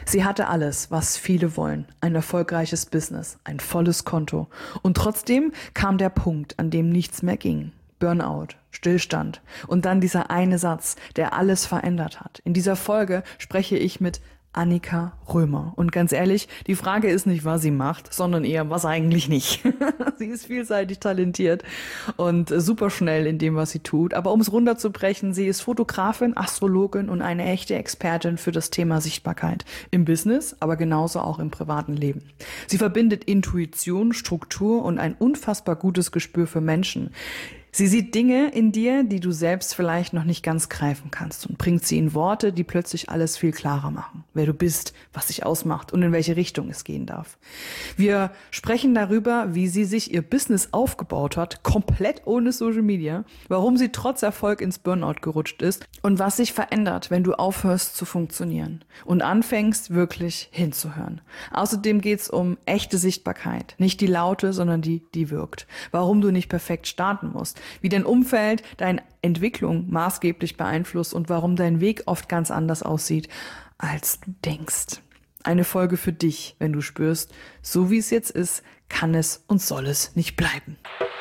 Sie hatte alles, was viele wollen. Ein erfolgreiches Business, ein volles Konto. Und trotzdem kam der Punkt, an dem nichts mehr ging. Burnout, Stillstand und dann dieser eine Satz, der alles verändert hat. In dieser Folge spreche ich mit Annika Römer. Und ganz ehrlich, die Frage ist nicht, was sie macht, sondern eher, was eigentlich nicht. Sie ist vielseitig talentiert und super schnell in dem, was sie tut. Aber um es runterzubrechen, sie ist Fotografin, Astrologin und eine echte Expertin für das Thema Sichtbarkeit. Im Business, aber genauso auch im privaten Leben. Sie verbindet Intuition, Struktur und ein unfassbar gutes Gespür für Menschen. Sie sieht Dinge in dir, die du selbst vielleicht noch nicht ganz greifen kannst und bringt sie in Worte, die plötzlich alles viel klarer machen. Wer du bist, was dich ausmacht und in welche Richtung es gehen darf. Wir sprechen darüber, wie sie sich ihr Business aufgebaut hat, komplett ohne Social Media, warum sie trotz Erfolg ins Burnout gerutscht ist und was sich verändert, wenn du aufhörst zu funktionieren und anfängst wirklich hinzuhören. Außerdem geht's um echte Sichtbarkeit, nicht die laute, sondern die wirkt. Warum du nicht perfekt starten musst, wie dein Umfeld deine Entwicklung maßgeblich beeinflusst und warum dein Weg oft ganz anders aussieht, als du denkst. Eine Folge für dich, wenn du spürst, so wie es jetzt ist, kann es und soll es nicht bleiben.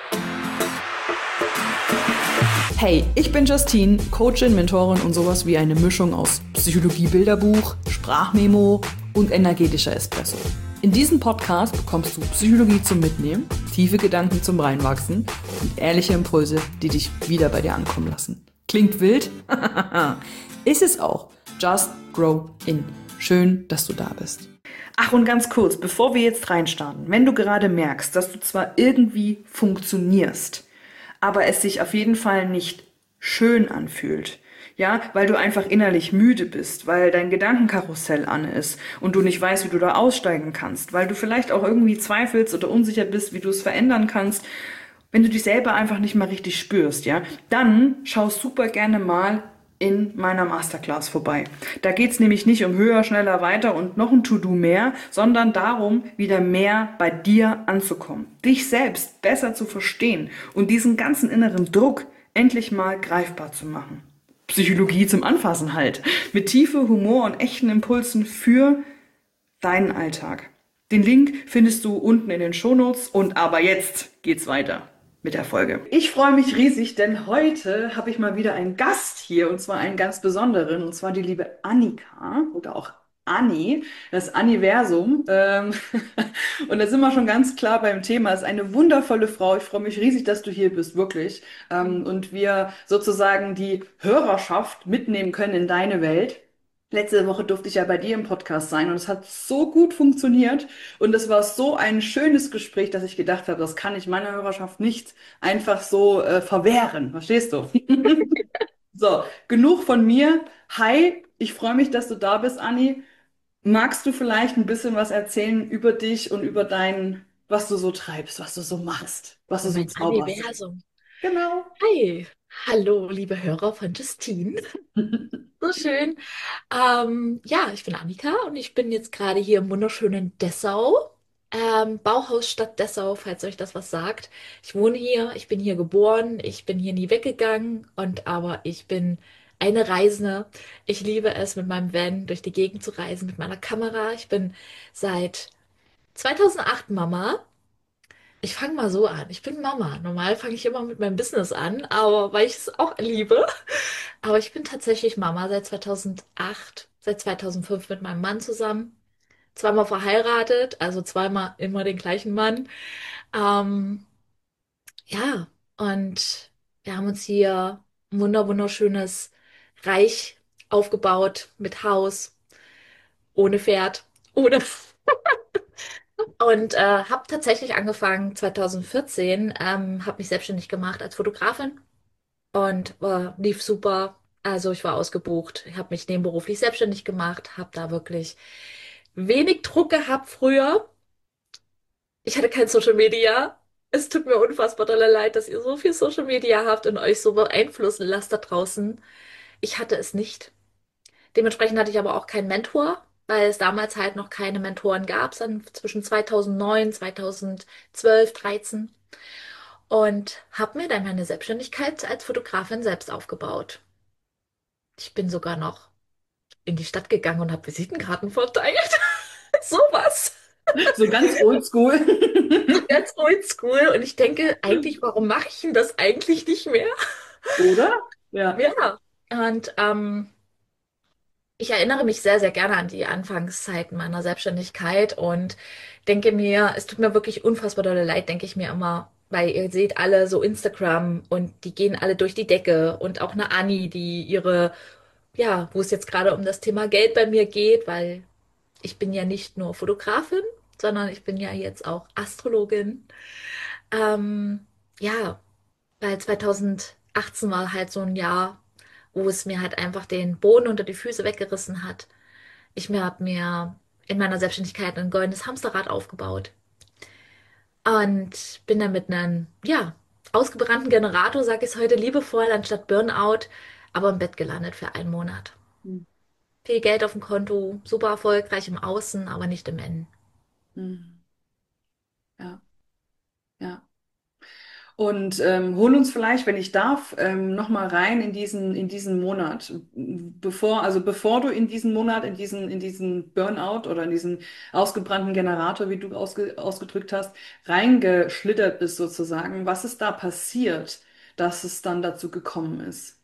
Hey, ich bin Justine, Coachin, Mentorin und sowas wie eine Mischung aus Psychologie-Bilderbuch, Sprachmemo und energetischer Espresso. In diesem Podcast bekommst du Psychologie zum Mitnehmen, tiefe Gedanken zum Reinwachsen und ehrliche Impulse, die dich wieder bei dir ankommen lassen. Klingt wild? Ist es auch. Just grow in. Schön, dass du da bist. Ach, und ganz kurz, bevor wir jetzt reinstarten, wenn du gerade merkst, dass du zwar irgendwie funktionierst, aber es sich auf jeden Fall nicht schön anfühlt, ja, weil du einfach innerlich müde bist, weil dein Gedankenkarussell an ist und du nicht weißt, wie du da aussteigen kannst, weil du vielleicht auch irgendwie zweifelst oder unsicher bist, wie du es verändern kannst, wenn du dich selber einfach nicht mal richtig spürst, ja, dann schau super gerne mal in meiner Masterclass vorbei. Da geht's nämlich nicht um höher, schneller, weiter und noch ein To-Do mehr, sondern darum, wieder mehr bei dir anzukommen, dich selbst besser zu verstehen und diesen ganzen inneren Druck endlich mal greifbar zu machen. Psychologie zum Anfassen halt. Mit Tiefe, Humor und echten Impulsen für deinen Alltag. Den Link findest du unten in den Shownotes und aber jetzt geht's weiter mit der Folge. Ich freue mich riesig, denn heute habe ich mal wieder einen Gast hier und zwar einen ganz besonderen und zwar die liebe Annika oder auch Anni, das Anniversum. Und da sind wir schon ganz klar beim Thema. Es ist eine wundervolle Frau. Ich freue mich riesig, dass du hier bist, wirklich. Und wir sozusagen die Hörerschaft mitnehmen können in deine Welt. Letzte Woche durfte ich ja bei dir im Podcast sein und es hat so gut funktioniert und es war so ein schönes Gespräch, dass ich gedacht habe, das kann ich meiner Hörerschaft nicht einfach so verwehren. Verstehst du? So, genug von mir. Hi, ich freue mich, dass du da bist, Anni. Magst du vielleicht ein bisschen was erzählen über dich und über was du so treibst, was du so machst, was du Über so mein zauberst? Universum. Genau. Hi, hallo, liebe Hörer von Justine. So schön. Ja, ich bin Annika und ich bin jetzt gerade hier im wunderschönen Dessau. Bauhausstadt Dessau, falls euch das was sagt. Ich wohne hier, ich bin hier geboren, ich bin hier nie weggegangen aber ich bin eine Reisende. Ich liebe es, mit meinem Van durch die Gegend zu reisen, mit meiner Kamera. Ich bin seit 2008 Mama. Ich fange mal so an. Ich bin Mama. Normal fange ich immer mit meinem Business an, aber weil ich es auch liebe. Aber ich bin tatsächlich Mama seit 2008, seit 2005 mit meinem Mann zusammen. Zweimal verheiratet, also zweimal immer den gleichen Mann. Ähm, ja, und wir haben uns hier ein wunderschönes Reich aufgebaut mit Haus, ohne Pferd, ohne. Und habe tatsächlich angefangen 2014, habe mich selbstständig gemacht als Fotografin und lief super. Also ich war ausgebucht, ich habe mich nebenberuflich selbstständig gemacht, habe da wirklich wenig Druck gehabt früher. Ich hatte kein Social Media. Es tut mir unfassbar doll leid, dass ihr so viel Social Media habt und euch so beeinflussen lasst da draußen. Ich hatte es nicht. Dementsprechend hatte ich aber auch keinen Mentor, weil es damals halt noch keine Mentoren gab, dann zwischen 2009, 2012, 13 und habe mir dann meine Selbstständigkeit als Fotografin selbst aufgebaut. Ich bin sogar noch in die Stadt gegangen und habe Visitenkarten verteilt. Sowas. So ganz oldschool. So ganz oldschool. Und ich denke eigentlich, warum mache ich denn das eigentlich nicht mehr? Oder? Ja. Ja. Und ich erinnere mich sehr, sehr gerne an die Anfangszeiten meiner Selbstständigkeit und denke mir, es tut mir wirklich unfassbar dolle leid, denke ich mir immer, weil ihr seht alle so Instagram und die gehen alle durch die Decke und auch eine Anni, die ihre, ja, wo es jetzt gerade um das Thema Geld bei mir geht, weil ich bin ja nicht nur Fotografin, sondern ich bin ja jetzt auch Astrologin. Ähm, ja, weil 2018 war halt so ein Jahr, wo es mir halt einfach den Boden unter die Füße weggerissen hat. Hab mir in meiner Selbstständigkeit ein goldenes Hamsterrad aufgebaut und bin dann mit einem, ja, ausgebrannten Generator, sage ich es heute liebevoll, anstatt Burnout, aber im Bett gelandet für einen Monat. Hm. Viel Geld auf dem Konto, super erfolgreich im Außen, aber nicht im Innen. Hm. Ja, ja. Und hol uns vielleicht, wenn ich darf, noch mal rein in diesen Monat. Bevor du in diesen Monat, in diesen Burnout oder in diesen ausgebrannten Generator, wie du ausgedrückt hast, reingeschlittert bist sozusagen. Was ist da passiert, dass es dann dazu gekommen ist?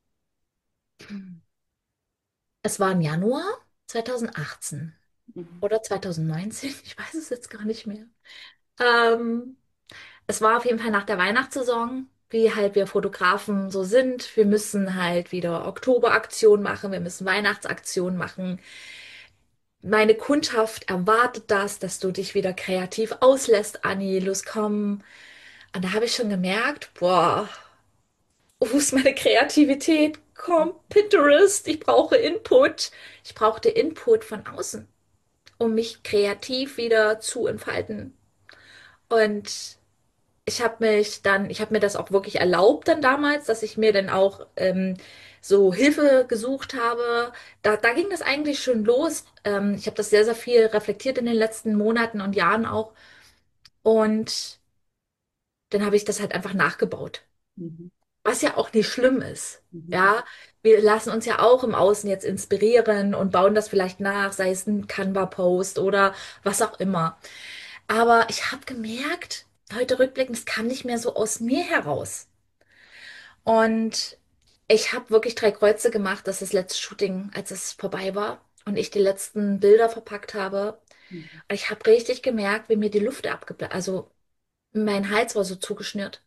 Es war im Januar 2018 Mhm. oder 2019, ich weiß es jetzt gar nicht mehr. Ähm, Es war auf jeden Fall nach der Weihnachtssaison, wie halt wir Fotografen so sind. Wir müssen halt wieder Oktoberaktion machen, wir müssen Weihnachtsaktion machen. Meine Kundschaft erwartet das, dass du dich wieder kreativ auslässt, Anni, los komm. Und da habe ich schon gemerkt, boah, wo ist meine Kreativität? Komm, Pinterest, ich brauche Input. Ich brauchte Input von außen, um mich kreativ wieder zu entfalten. Und ich habe mir das auch wirklich erlaubt dann damals, dass ich mir dann auch so Hilfe gesucht habe. Da ging das eigentlich schon los. Ich habe das sehr, sehr viel reflektiert in den letzten Monaten und Jahren auch. Und dann habe ich das halt einfach nachgebaut. Mhm. Was ja auch nicht schlimm ist. Mhm. Ja, wir lassen uns ja auch im Außen jetzt inspirieren und bauen das vielleicht nach, sei es ein Canva-Post oder was auch immer. Aber ich habe gemerkt, heute rückblickend, es kam nicht mehr so aus mir heraus. Und ich habe wirklich drei Kreuze gemacht, dass das letzte Shooting, als es vorbei war und ich die letzten Bilder verpackt habe. Mhm. Ich habe richtig gemerkt, wie mir die Luft abgeblasen, also mein Hals war so zugeschnürt.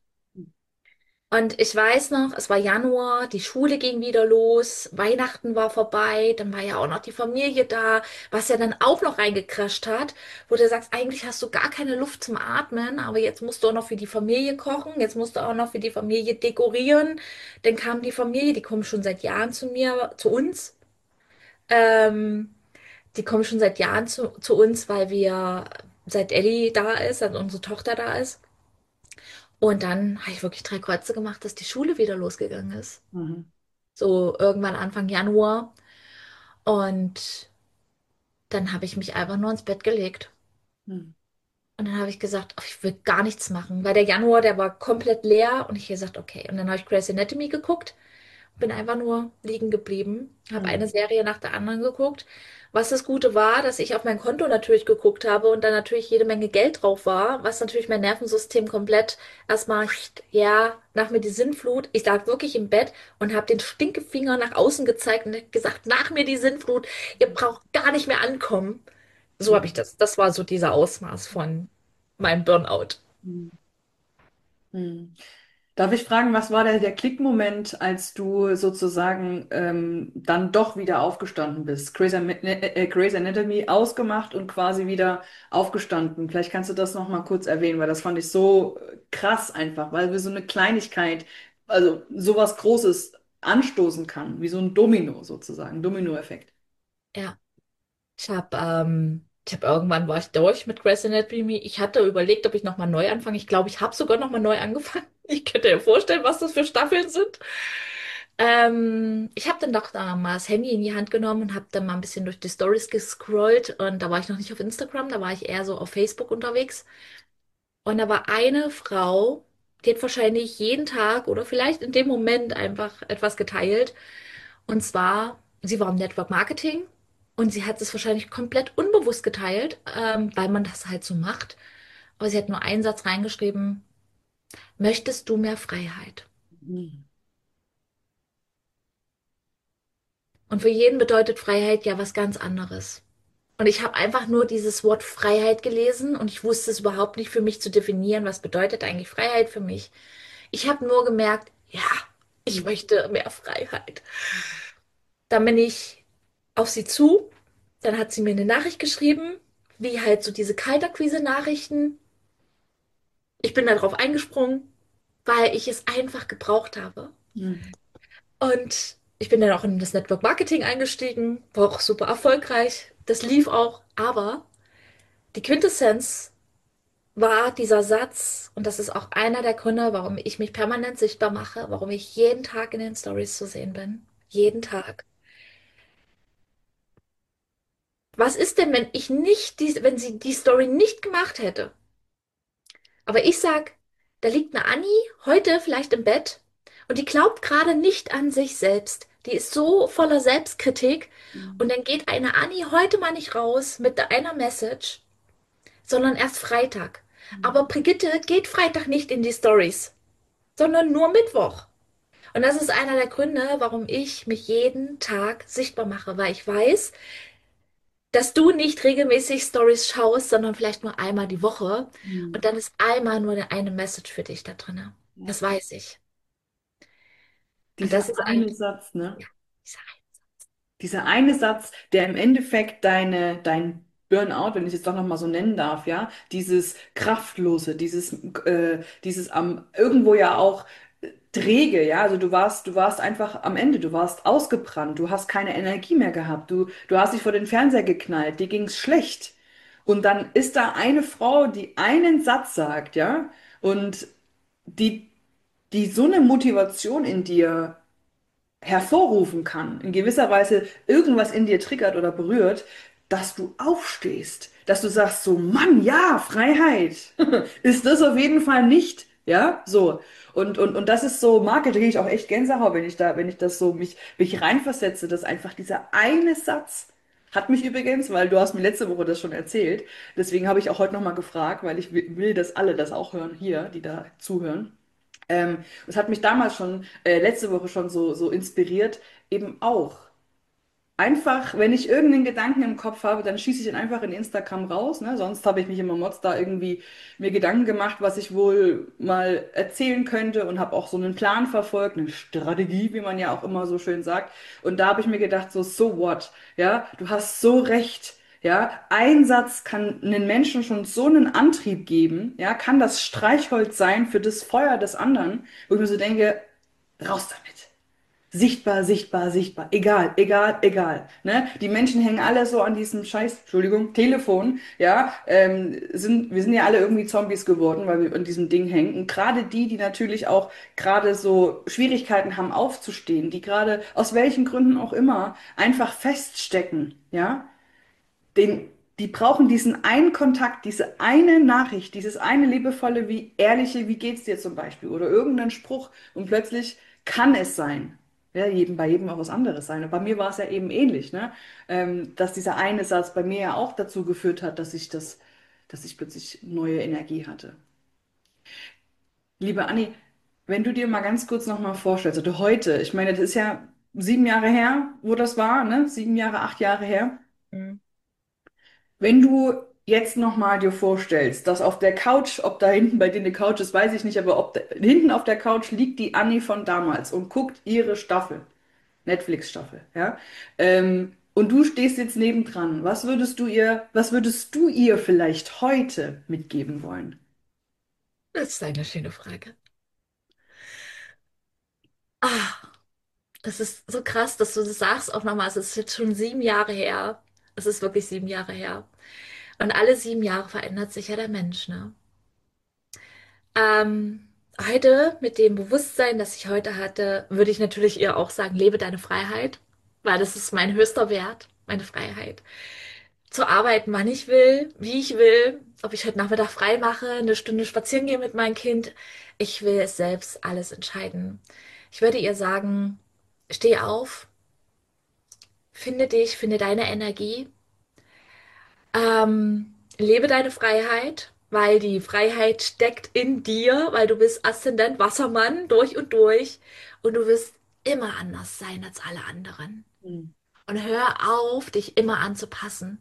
Und ich weiß noch, es war Januar, die Schule ging wieder los, Weihnachten war vorbei, dann war ja auch noch die Familie da, was ja dann auch noch reingecrasht hat, wo du sagst, eigentlich hast du gar keine Luft zum Atmen, aber jetzt musst du auch noch für die Familie kochen, jetzt musst du auch noch für die Familie dekorieren. Dann kam die Familie, die kommen schon seit Jahren zu mir, zu uns. Ähm, Die kommen schon seit Jahren zu uns, weil seit Ellie da ist, seit unsere Tochter da ist. Und dann habe ich wirklich drei Kreuze gemacht, dass die Schule wieder losgegangen ist. Mhm. So irgendwann Anfang Januar. Und dann habe ich mich einfach nur ins Bett gelegt. Mhm. Und dann habe ich gesagt, ach, ich will gar nichts machen, weil der Januar, der war komplett leer. Und ich habe gesagt, okay. Und dann habe ich Grey's Anatomy geguckt. Bin einfach nur liegen geblieben, habe eine Mhm. Serie nach der anderen geguckt. Was das Gute war, dass ich auf mein Konto natürlich geguckt habe und da natürlich jede Menge Geld drauf war, was natürlich mein Nervensystem komplett erstmal, ja, nach mir die Sinnflut. Ich lag wirklich im Bett und habe den Stinkefinger nach außen gezeigt und hab gesagt, nach mir die Sinnflut, ihr braucht gar nicht mehr ankommen. So habe ich Mhm. das. Das war so dieser Ausmaß von meinem Burnout. Mhm. Mhm. Darf ich fragen, was war der Klickmoment, als du sozusagen dann doch wieder aufgestanden bist? Grey's Anatomy ausgemacht und quasi wieder aufgestanden. Vielleicht kannst du das noch mal kurz erwähnen, weil das fand ich so krass einfach, weil wir so eine Kleinigkeit, also sowas Großes anstoßen kann, wie so ein Domino sozusagen, Dominoeffekt. Ja. Ich habe irgendwann war ich durch mit Grey's Anatomy. Ich hatte überlegt, ob ich nochmal neu anfange. Ich glaube, ich habe sogar nochmal neu angefangen. Ich könnte dir vorstellen, was das für Staffeln sind. Ich habe dann doch da mal das Handy in die Hand genommen und habe dann mal ein bisschen durch die Stories gescrollt. Und da war ich noch nicht auf Instagram, da war ich eher so auf Facebook unterwegs. Und da war eine Frau, die hat wahrscheinlich jeden Tag oder vielleicht in dem Moment einfach etwas geteilt. Und zwar sie war im Network Marketing und sie hat es wahrscheinlich komplett unbewusst geteilt, weil man das halt so macht. Aber sie hat nur einen Satz reingeschrieben: Möchtest du mehr Freiheit? Mhm. Und für jeden bedeutet Freiheit ja was ganz anderes. Und ich habe einfach nur dieses Wort Freiheit gelesen und ich wusste es überhaupt nicht für mich zu definieren, was bedeutet eigentlich Freiheit für mich. Ich habe nur gemerkt, ja, ich möchte mehr Freiheit. Dann bin ich auf sie zu, dann hat sie mir eine Nachricht geschrieben, wie halt so diese Kaltakquise-Nachrichten. Ich bin darauf eingesprungen, weil ich es einfach gebraucht habe. Mhm. Und ich bin dann auch in das Network Marketing eingestiegen, war auch super erfolgreich. Das lief auch, aber die Quintessenz war dieser Satz, und das ist auch einer der Gründe, warum ich mich permanent sichtbar mache, warum ich jeden Tag in den Stories zu sehen bin. Jeden Tag. Was ist denn, wenn wenn sie die Story nicht gemacht hätte? Aber ich sag, da liegt eine Annie heute vielleicht im Bett und die glaubt gerade nicht an sich selbst. Die ist so voller Selbstkritik und dann geht eine Annie heute mal nicht raus mit einer Message, sondern erst Freitag. Aber Brigitte geht Freitag nicht in die Stories, sondern nur Mittwoch. Und das ist einer der Gründe, warum ich mich jeden Tag sichtbar mache, weil ich weiß, dass du nicht regelmäßig Stories schaust, sondern vielleicht nur einmal die Woche. Mhm. Und dann ist einmal nur eine Message für dich da drin. Ja. Das weiß ich. Und Dieser das ist eine eigentlich, Satz, ne? ja, ich sag, Dieser eine Satz, der im Endeffekt dein Burnout, wenn ich es jetzt doch nochmal so nennen darf, ja, dieses Kraftlose, dieses am irgendwo ja auch träge, ja, also du warst einfach am Ende, du warst ausgebrannt, du hast keine Energie mehr gehabt, du hast dich vor den Fernseher geknallt, dir ging's schlecht. Und dann ist da eine Frau, die einen Satz sagt, ja, und die, die so eine Motivation in dir hervorrufen kann, in gewisser Weise irgendwas in dir triggert oder berührt, dass du aufstehst, dass du sagst so, Mann, ja, Freiheit ist das auf jeden Fall nicht, ja, so. Und das ist so, Marke, da kriege ich auch echt Gänsehaut, wenn ich das so mich reinversetze, dass einfach dieser eine Satz hat mich übrigens, weil du hast mir letzte Woche das schon erzählt, deswegen habe ich auch heute nochmal gefragt, weil ich will, dass alle das auch hören hier, die da zuhören. Das hat mich damals schon, letzte Woche schon so inspiriert, eben auch. Einfach, wenn ich irgendeinen Gedanken im Kopf habe, dann schieße ich ihn einfach in Instagram raus, ne? Sonst habe ich mich immer Mods da irgendwie mir Gedanken gemacht, was ich wohl mal erzählen könnte und habe auch so einen Plan verfolgt, eine Strategie, wie man ja auch immer so schön sagt. Und da habe ich mir gedacht, so what? Ja, du hast so recht. Ja, ein Satz kann einen Menschen schon so einen Antrieb geben, ja, kann das Streichholz sein für das Feuer des anderen, wo ich mir so denke, raus damit. Sichtbar, sichtbar, sichtbar. Egal, egal, egal. Ne? Die Menschen hängen alle so an diesem Scheiß, Entschuldigung, Telefon, ja, wir sind ja alle irgendwie Zombies geworden, weil wir an diesem Ding hängen. Und gerade die, die natürlich auch gerade so Schwierigkeiten haben aufzustehen, die gerade aus welchen Gründen auch immer einfach feststecken, ja, den, die brauchen diesen einen Kontakt, diese eine Nachricht, dieses eine liebevolle, wie ehrliche, wie geht's dir zum Beispiel oder irgendeinen Spruch und plötzlich kann es sein. Ja, bei jedem auch was anderes sein. Und bei mir war es ja eben ähnlich, ne? Dass dieser eine Satz bei mir ja auch dazu geführt hat, dass ich plötzlich neue Energie hatte. Liebe Anni, wenn du dir mal ganz kurz noch mal vorstellst, also heute, ich meine, das ist ja 7 Jahre her, wo das war, ne? 7 Jahre, 8 Jahre her. mm, Wenn du jetzt nochmal dir vorstellst, dass auf der Couch, ob da hinten bei dir eine Couch ist, weiß ich nicht, aber ob da, hinten auf der Couch liegt die Annie von damals und guckt ihre Staffel, Netflix-Staffel, ja, und du stehst jetzt nebendran, was würdest du ihr vielleicht heute mitgeben wollen? das ist eine schöne Frage. Ah, das ist so krass, dass du das sagst auch nochmal. Es ist jetzt schon 7 Jahre her. Es ist wirklich 7 Jahre her. Und alle 7 Jahre verändert sich ja der Mensch, ne? Heute, mit dem Bewusstsein, das ich heute hatte, würde ich natürlich ihr auch sagen, lebe deine Freiheit, weil das ist mein höchster Wert, meine Freiheit. Zu arbeiten, wann ich will, wie ich will, ob ich heute Nachmittag frei mache, eine Stunde spazieren gehe mit meinem Kind. Ich will es selbst alles entscheiden. Ich würde ihr sagen, steh auf, finde dich, finde deine Energie, lebe deine Freiheit, weil die Freiheit steckt in dir, weil du bist Aszendent Wassermann durch und du wirst immer anders sein als alle anderen. Mhm. Und hör auf, dich immer anzupassen,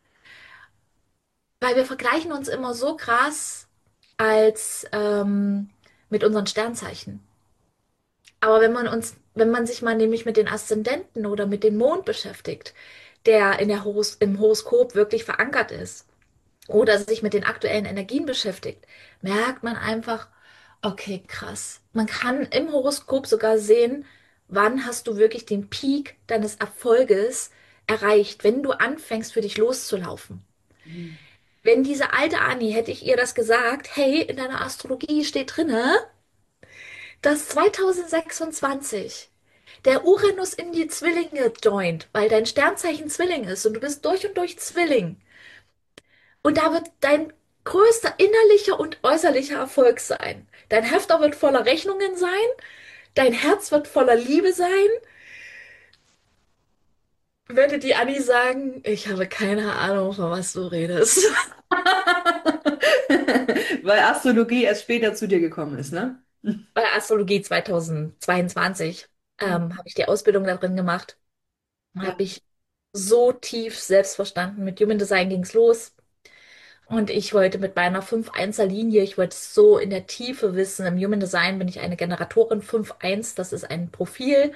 weil wir vergleichen uns immer so krass als mit unseren Sternzeichen. Aber wenn man sich mal nämlich mit den Aszendenten oder mit dem Mond beschäftigt, der im Horoskop wirklich verankert ist, oder sich mit den aktuellen Energien beschäftigt, merkt man einfach, okay, krass. Man kann im Horoskop sogar sehen, wann hast du wirklich den Peak deines Erfolges erreicht, wenn du anfängst, für dich loszulaufen. Mhm. Wenn diese alte Annie, hätte ich ihr das gesagt, hey, in deiner Astrologie steht drinne, dass 2026 der Uranus in die Zwillinge joint, weil dein Sternzeichen Zwilling ist und du bist durch und durch Zwilling. Und da wird dein größter innerlicher und äußerlicher Erfolg sein. Dein Hefter wird voller Rechnungen sein, dein Herz wird voller Liebe sein. Würde die Annie sagen, ich habe keine Ahnung, von was du redest. Weil Astrologie erst später zu dir gekommen ist, ne? Bei Astrologie 2022 habe ich die Ausbildung da drin gemacht. Ja. Habe ich so tief selbst verstanden. Mit Human Design ging es los. Und ich wollte mit meiner 5-1er-Linie, ich wollte so in der Tiefe wissen. Im Human Design bin ich eine Generatorin 5-1, das ist ein Profil.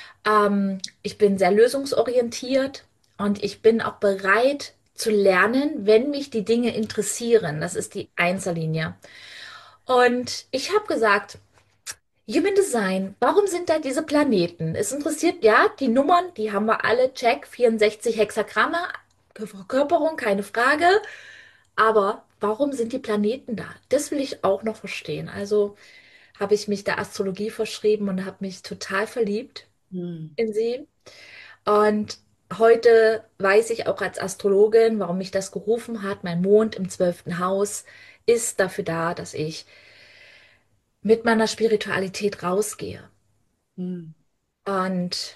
Ich bin sehr lösungsorientiert und ich bin auch bereit zu lernen, wenn mich die Dinge interessieren. Das ist die 1er-Linie. Und ich habe gesagt, Human Design, warum sind da diese Planeten? Es interessiert, ja, die Nummern, die haben wir alle, check, 64 Hexagramme, Verkörperung, keine Frage. Aber warum sind die Planeten da? Das will ich auch noch verstehen. Also habe ich mich der Astrologie verschrieben und habe mich total verliebt Mhm. in sie. Und heute weiß ich auch als Astrologin, warum mich das gerufen hat. Mein Mond im 12. Haus ist dafür da, dass ich mit meiner Spiritualität rausgehe. Mhm. Und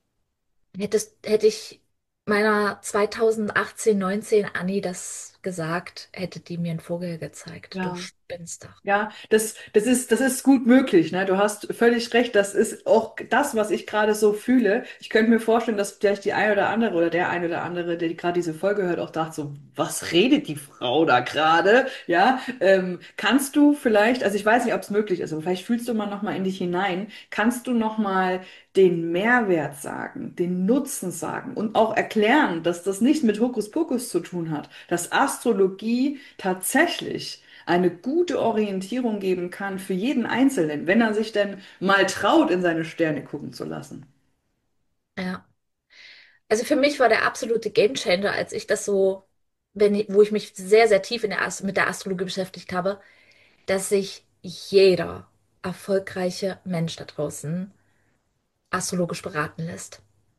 hätte ich meiner 2018, 19 Annie das gesagt, hätte die mir einen Vogel gezeigt. Du Ja. spinnst doch. Ja, das ist gut möglich, ne? Du hast völlig recht. Das ist auch das, was ich gerade so fühle. Ich könnte mir vorstellen, dass vielleicht die eine oder andere oder der eine oder andere, der gerade diese Folge hört, auch dachte so, was redet die Frau da gerade? Ja, kannst du vielleicht, also ich weiß nicht, ob es möglich ist, aber vielleicht fühlst du mal noch mal in dich hinein. Kannst du noch mal den Mehrwert sagen, den Nutzen sagen und auch erklären, dass das nichts mit Hokuspokus zu tun hat, dass Astrologie tatsächlich eine gute Orientierung geben kann für jeden Einzelnen, wenn er sich denn mal traut, in seine Sterne gucken zu lassen. Ja. Also für mich war der absolute Gamechanger, als ich das so, wo ich mich sehr, sehr tief mit der Astrologie beschäftigt habe, dass sich jeder erfolgreiche Mensch da draußen astrologisch beraten lässt.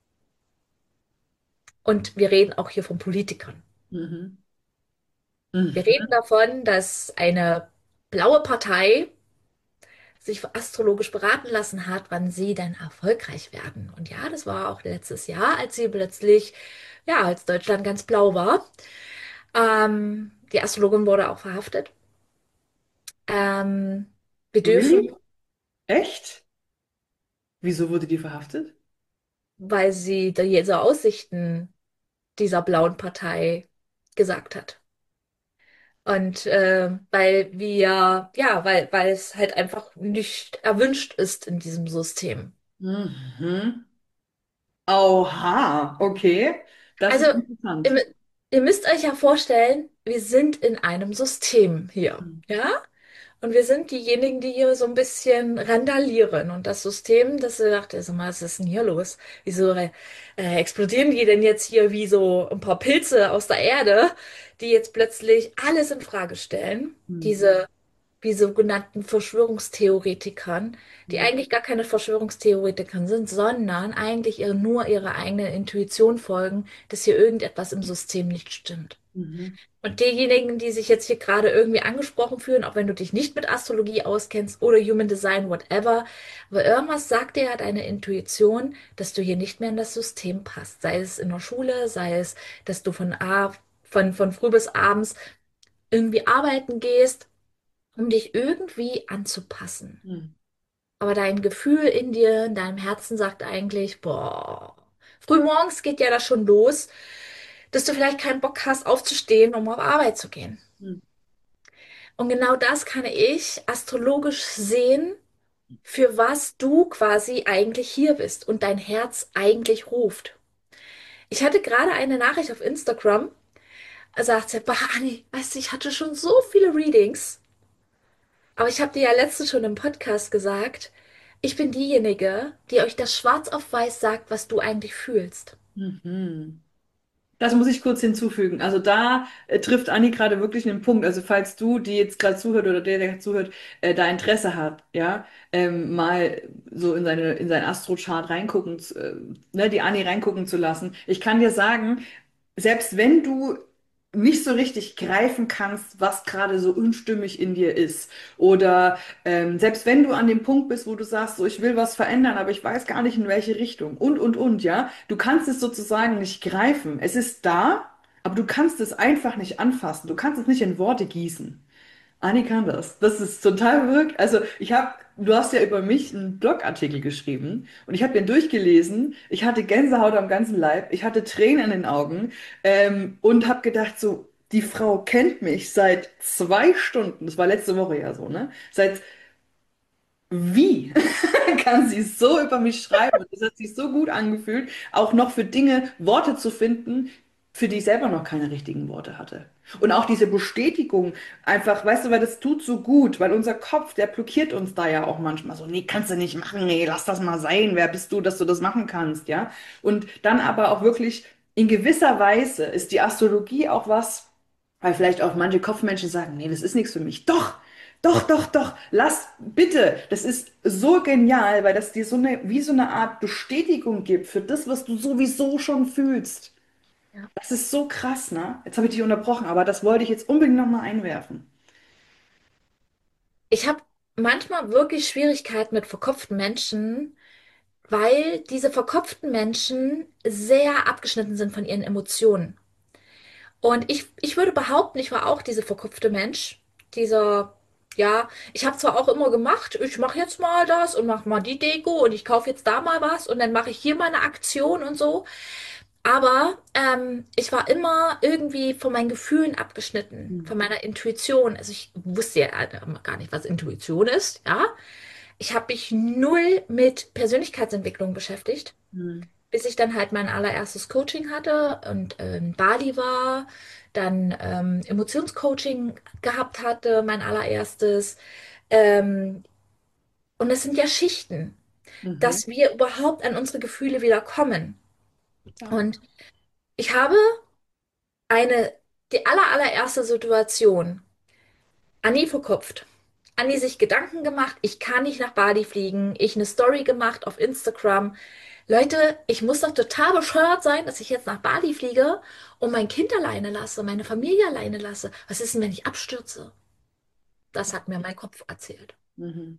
Und wir reden auch hier von Politikern. Mhm. Wir reden Mhm. davon, dass eine blaue Partei sich astrologisch beraten lassen hat, wann sie dann erfolgreich werden. Und ja, das war auch letztes Jahr, als sie plötzlich, ja, als Deutschland ganz blau war. Die Astrologin wurde auch verhaftet. Ähm, wir dürfen, Really? Echt? Wieso wurde die verhaftet? weil sie diese Aussichten dieser blauen Partei gesagt hat. Und weil es halt einfach nicht erwünscht ist in diesem System. Mhm. Oha, okay. Das Also, ist interessant. ihr, ihr müsst euch ja vorstellen, wir sind in einem System hier, ja? Und wir sind diejenigen, die hier so ein bisschen randalieren. Und das System, das dachte, sag mal, was ist denn hier los? Wieso explodieren die denn jetzt hier wie so ein paar Pilze aus der Erde, die jetzt plötzlich alles in Frage stellen? Mhm. Diese wie sogenannten Verschwörungstheoretikern, die Mhm. eigentlich gar keine Verschwörungstheoretiker sind, sondern eigentlich nur ihrer eigenen Intuition folgen, dass hier irgendetwas im System nicht stimmt. Mhm. Und diejenigen, die sich jetzt hier gerade irgendwie angesprochen fühlen, auch wenn du dich nicht mit Astrologie auskennst oder Human Design, whatever, aber irgendwas sagt dir ja deine Intuition, dass du hier nicht mehr in das System passt. Sei es in der Schule, sei es, dass du von früh bis abends irgendwie arbeiten gehst, um dich irgendwie anzupassen. Mhm. Aber dein Gefühl in dir, in deinem Herzen sagt eigentlich, boah, frühmorgens geht ja das schon los, dass du vielleicht keinen Bock hast, aufzustehen, um auf Arbeit zu gehen. Mhm. Und genau das kann ich astrologisch sehen, für was du quasi eigentlich hier bist und dein Herz eigentlich ruft. Ich hatte gerade eine Nachricht auf Instagram, da sagt sie, bah, Anni, weißt du, ich hatte schon so viele Readings, aber ich habe dir ja letztens schon im Podcast gesagt, ich bin diejenige, die euch das schwarz auf weiß sagt, was du eigentlich fühlst. Mhm. Das muss ich kurz hinzufügen. Also da trifft Anni gerade wirklich einen Punkt. Also falls du, die jetzt gerade zuhört oder der zuhört, da Interesse hat, ja, mal so in sein Astrochart reingucken, ne, die Anni reingucken zu lassen. Ich kann dir sagen, selbst wenn du nicht so richtig greifen kannst, was gerade so unstimmig in dir ist, oder selbst wenn du an dem Punkt bist, wo du sagst, so ich will was verändern, aber ich weiß gar nicht in welche Richtung und, ja, du kannst es sozusagen nicht greifen. Es ist da, aber du kannst es einfach nicht anfassen. Du kannst es nicht in Worte gießen. Anni kann das. Das ist total verrückt. Also du hast ja über mich einen Blogartikel geschrieben und ich habe den durchgelesen. Ich hatte Gänsehaut am ganzen Leib, ich hatte Tränen in den Augen und habe gedacht, so, die Frau kennt mich seit 2 Stunden. Das war letzte Woche ja so, ne? Wie kann sie so über mich schreiben? Und es hat sich so gut angefühlt, auch noch für Dinge Worte zu finden, für die ich selber noch keine richtigen Worte hatte. Und auch diese Bestätigung, einfach, weißt du, weil das tut so gut, weil unser Kopf, der blockiert uns da ja auch manchmal so, nee, kannst du nicht machen, nee, lass das mal sein, wer bist du, dass du das machen kannst, ja? Und dann aber auch wirklich in gewisser Weise ist die Astrologie auch was, weil vielleicht auch manche Kopfmenschen sagen, nee, das ist nichts für mich. Doch! Doch, doch, doch, lass, bitte. Das ist so genial, weil das dir wie so eine Art Bestätigung gibt für das, was du sowieso schon fühlst. Ja. Das ist so krass, ne? Jetzt habe ich dich unterbrochen, aber das wollte ich jetzt unbedingt nochmal einwerfen. Ich habe manchmal wirklich Schwierigkeiten mit verkopften Menschen, weil diese verkopften Menschen sehr abgeschnitten sind von ihren Emotionen. Und ich würde behaupten, ich war auch dieser verkopfte Mensch. Dieser, ja, ich habe zwar auch immer gemacht, ich mache jetzt mal das und mache mal die Deko und ich kaufe jetzt da mal was und dann mache ich hier mal eine Aktion und so. Aber ich war immer irgendwie von meinen Gefühlen abgeschnitten, Hm. von meiner Intuition. Also ich wusste ja gar nicht, was Intuition ist, ja. Ich habe mich null mit Persönlichkeitsentwicklung beschäftigt, Hm. bis ich dann halt mein allererstes Coaching hatte und in Bali war, dann Emotionscoaching gehabt hatte, mein allererstes. Ähm, und das sind ja Schichten, Mhm. dass wir überhaupt an unsere Gefühle wieder kommen. Ja. Und ich habe eine, die allererste Situation, Anni verkopft. Anni sich Gedanken gemacht, ich kann nicht nach Bali fliegen, ich eine Story gemacht auf Instagram. Leute, ich muss doch total bescheuert sein, dass ich jetzt nach Bali fliege und mein Kind alleine lasse, meine Familie alleine lasse. Was ist denn, wenn ich abstürze? Das hat mir mein Kopf erzählt. Mhm.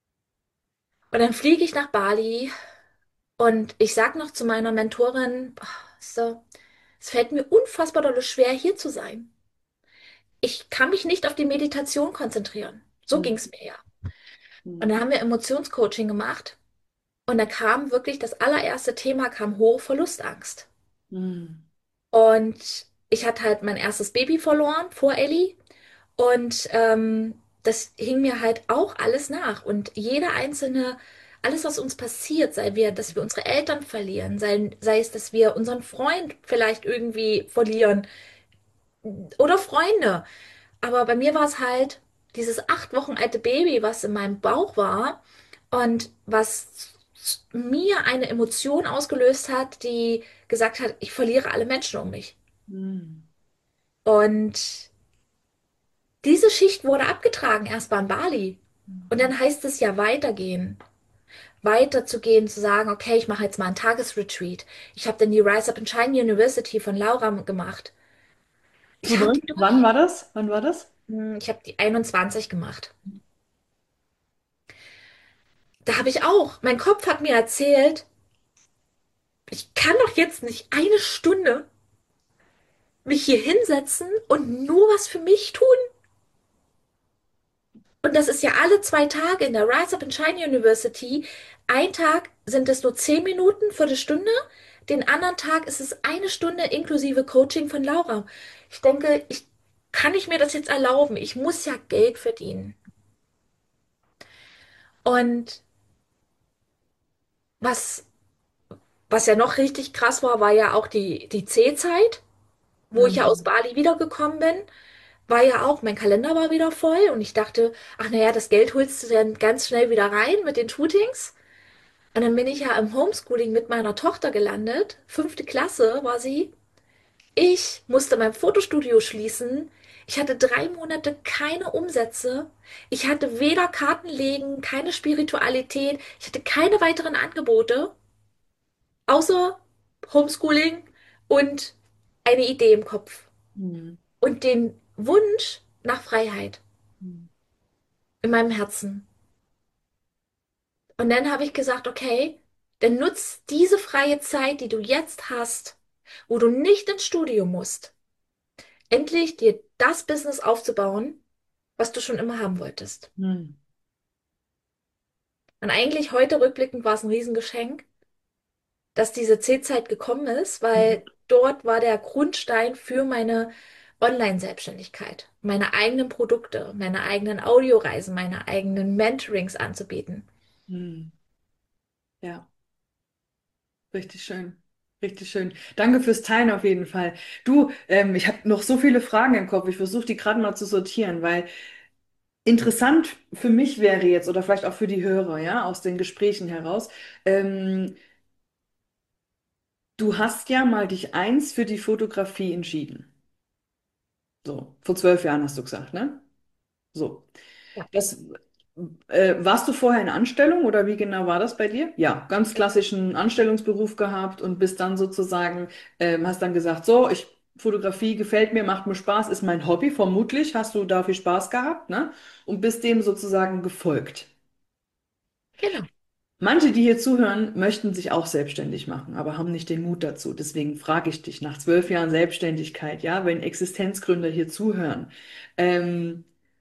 Und dann fliege ich nach Bali und ich sag noch zu meiner Mentorin, "Boah, so, es fällt mir unfassbar dolle schwer, hier zu sein. Ich kann mich nicht auf die Meditation konzentrieren. So ging Mhm. es mir ja. Und Mhm. dann haben wir Emotionscoaching gemacht und da kam wirklich das allererste Thema kam hoch, Verlustangst. Mhm. Und ich hatte halt mein erstes Baby verloren vor Ellie und das hing mir halt auch alles nach. Und jeder einzelne, alles, was uns passiert, dass wir unsere Eltern verlieren, sei es, dass wir unseren Freund vielleicht irgendwie verlieren oder Freunde. Aber bei mir war es halt dieses 8 Wochen alte Baby, was in meinem Bauch war und was mir eine Emotion ausgelöst hat, die gesagt hat, ich verliere alle Menschen um mich. Mhm. Und Diese Schicht wurde abgetragen, erst mal in Bali. Und dann heißt es ja weitergehen. Weiterzugehen, zu sagen, okay, ich mache jetzt mal einen Tagesretreat. Ich habe dann die Rise Up and Shine University von Laura gemacht. Ich habe 2009? die Wann durch. war das? Wann war das? Ich habe die 21 gemacht. Da habe ich auch. Mein Kopf hat mir erzählt, ich kann doch jetzt nicht eine Stunde mich hier hinsetzen und nur was für mich tun. Und das ist ja alle 2 Tage in der Rise Up and Shine University. Ein Tag sind es nur 10 Minuten, Viertelstunde. Den anderen Tag ist es eine Stunde inklusive Coaching von Laura. Ich denke, kann ich mir das jetzt erlauben? Ich muss ja Geld verdienen. Und was, was ja noch richtig krass war, war ja auch die C-Zeit, wo ich ja aus Mhm. Bali wiedergekommen bin. War ja auch, mein Kalender war wieder voll und ich dachte, ach naja, das Geld holst du dann ganz schnell wieder rein mit den Shootings. Und dann bin ich ja im Homeschooling mit meiner Tochter gelandet. 5. Klasse war sie. Ich musste mein Fotostudio schließen. Ich hatte 3 Monate keine Umsätze. Ich hatte weder Kartenlegen, keine Spiritualität. Ich hatte keine weiteren Angebote, außer Homeschooling und eine Idee im Kopf. Mhm. Und den Wunsch nach Freiheit Mhm. in meinem Herzen. Und dann habe ich gesagt, okay, dann nutz diese freie Zeit, die du jetzt hast, wo du nicht ins Studio musst, endlich dir das Business aufzubauen, was du schon immer haben wolltest. Mhm. Und eigentlich heute rückblickend war es ein Riesengeschenk, dass diese C-Zeit gekommen ist, weil dort war der Grundstein für meine Online-Selbstständigkeit, meine eigenen Produkte, meine eigenen Audioreisen, meine eigenen Mentorings anzubieten. Mhm. Ja, richtig schön. Richtig schön. Danke fürs Teilen auf jeden Fall. Du, ich habe noch so viele Fragen im Kopf. Ich versuche die gerade mal zu sortieren, weil interessant für mich wäre jetzt oder vielleicht auch für die Hörer, ja, aus den Gesprächen heraus. Ähm, Du hast ja mal dich eins für die Fotografie entschieden. So, vor 12 Jahren hast du gesagt, ne? So. Ja, Das, warst du vorher in Anstellung oder wie genau war das bei dir? Ja, ganz klassischen Anstellungsberuf gehabt und bist dann sozusagen, hast dann gesagt, so, Fotografie gefällt mir, macht mir Spaß, ist mein Hobby, vermutlich hast du da viel Spaß gehabt, ne? Und bist dem sozusagen gefolgt. genau. Manche, die hier zuhören, möchten sich auch selbstständig machen, aber haben nicht den Mut dazu. Deswegen frage ich dich nach 12 Jahren Selbstständigkeit, ja, wenn Existenzgründer hier zuhören, ähm,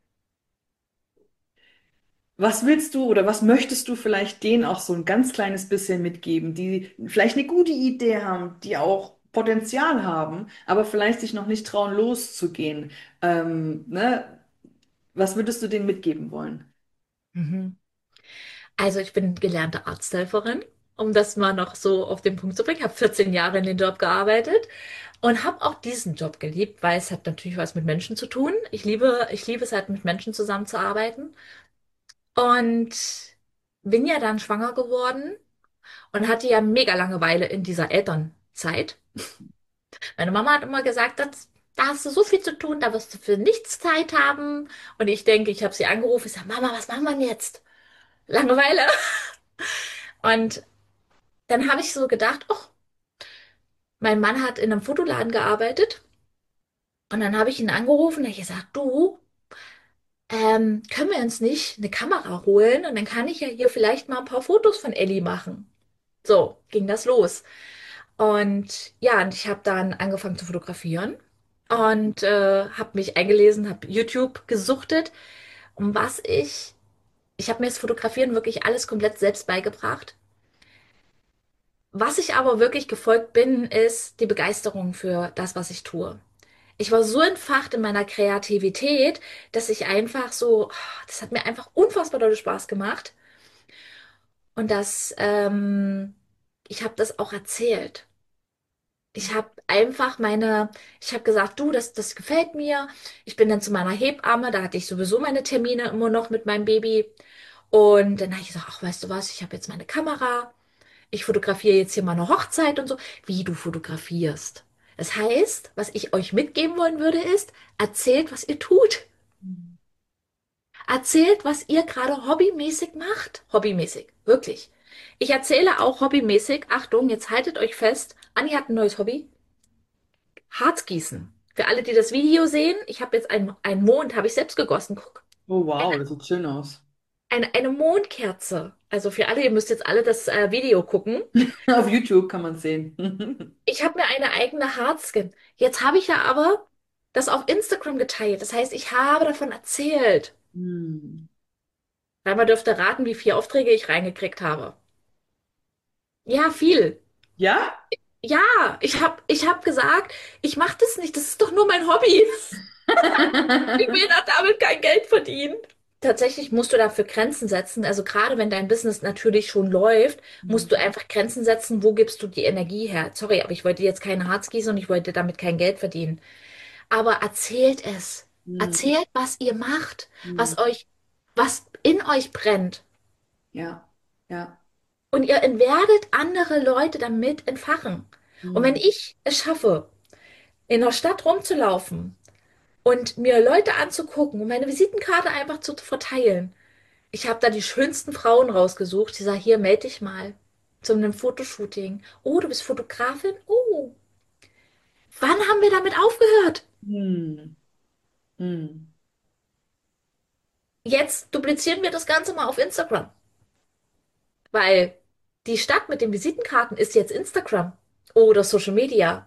was willst du oder was möchtest du vielleicht denen auch so ein ganz kleines bisschen mitgeben, die vielleicht eine gute Idee haben, die auch Potenzial haben, aber vielleicht sich noch nicht trauen, loszugehen? Ne? Was würdest du denen mitgeben wollen? Mhm. Also ich bin gelernte Arzthelferin, um das mal noch so auf den Punkt zu bringen. Ich habe 14 Jahre in den Job gearbeitet und habe auch diesen Job geliebt, weil es hat natürlich was mit Menschen zu tun. Ich liebe es halt, mit Menschen zusammenzuarbeiten. Und bin ja dann schwanger geworden und hatte ja mega Langeweile in dieser Elternzeit. Meine Mama hat immer gesagt, da hast du so viel zu tun, da wirst du für nichts Zeit haben. Und ich denke, ich habe sie angerufen, ich sage, Mama, was machen wir denn jetzt? Langeweile. Und dann habe ich so gedacht, oh, mein Mann hat in einem Fotoladen gearbeitet und dann habe ich ihn angerufen und ich gesagt, du, können wir uns nicht eine Kamera holen und dann kann ich ja hier vielleicht mal ein paar Fotos von Ellie machen. So ging das los. Und ja, und ich habe dann angefangen zu fotografieren und habe mich eingelesen, habe YouTube gesuchtet, um ich habe mir das Fotografieren wirklich alles komplett selbst beigebracht. Was ich aber wirklich gefolgt bin, ist die Begeisterung für das, was ich tue. Ich war so entfacht in meiner Kreativität, dass ich einfach so, das hat mir einfach unfassbar doll Spaß gemacht. Und ich habe das auch erzählt. Ich habe einfach ich habe gesagt, du, das gefällt mir. Ich bin dann zu meiner Hebamme, da hatte ich sowieso meine Termine immer noch mit meinem Baby. Und dann habe ich gesagt, ach, weißt du was, ich habe jetzt meine Kamera. Ich fotografiere jetzt hier mal eine Hochzeit und so. Wie du fotografierst. Das heißt, was ich euch mitgeben wollen würde, ist, erzählt, was ihr tut. Erzählt, was ihr gerade hobbymäßig macht. Hobbymäßig, wirklich. Ich erzähle auch hobbymäßig. Achtung, jetzt haltet euch fest. Anni hat ein neues Hobby. Harzgießen. Für alle, die das Video sehen, ich habe jetzt einen Mond, habe ich selbst gegossen. Guck. Oh wow, das sieht schön aus. Eine Mondkerze. Also für alle, ihr müsst jetzt alle das Video gucken. Auf YouTube kann man sehen. Ich habe mir eine eigene Harzskin. Jetzt habe ich ja aber das auf Instagram geteilt. Das heißt, ich habe davon erzählt. Hm. Weil man dürfte raten, wie viele Aufträge ich reingekriegt habe. Ja, viel. Ja? Ja, ich hab gesagt, ich mache das nicht. Das ist doch nur mein Hobby. Ich will doch damit kein Geld verdienen. Tatsächlich musst du dafür Grenzen setzen. Also gerade wenn dein Business natürlich schon läuft, musst du einfach Grenzen setzen, wo gibst du die Energie her. Sorry, aber ich wollte jetzt keine Harz gießen und ich wollte damit kein Geld verdienen. Aber erzählt es. Hm. Erzählt, was ihr macht, Hm. was in euch brennt. Ja, ja. Und ihr werdet andere Leute damit entfachen. Und wenn Hm. ich es schaffe, in der Stadt rumzulaufen und mir Leute anzugucken und meine Visitenkarte einfach zu verteilen, ich habe da die schönsten Frauen rausgesucht. Die sagen, hier, melde dich mal zu einem Fotoshooting. Oh, du bist Fotografin? Oh, wann haben wir damit aufgehört? Hm. Hm. Jetzt duplizieren wir das Ganze mal auf Instagram, weil die Stadt mit den Visitenkarten ist jetzt Instagram oder Social Media.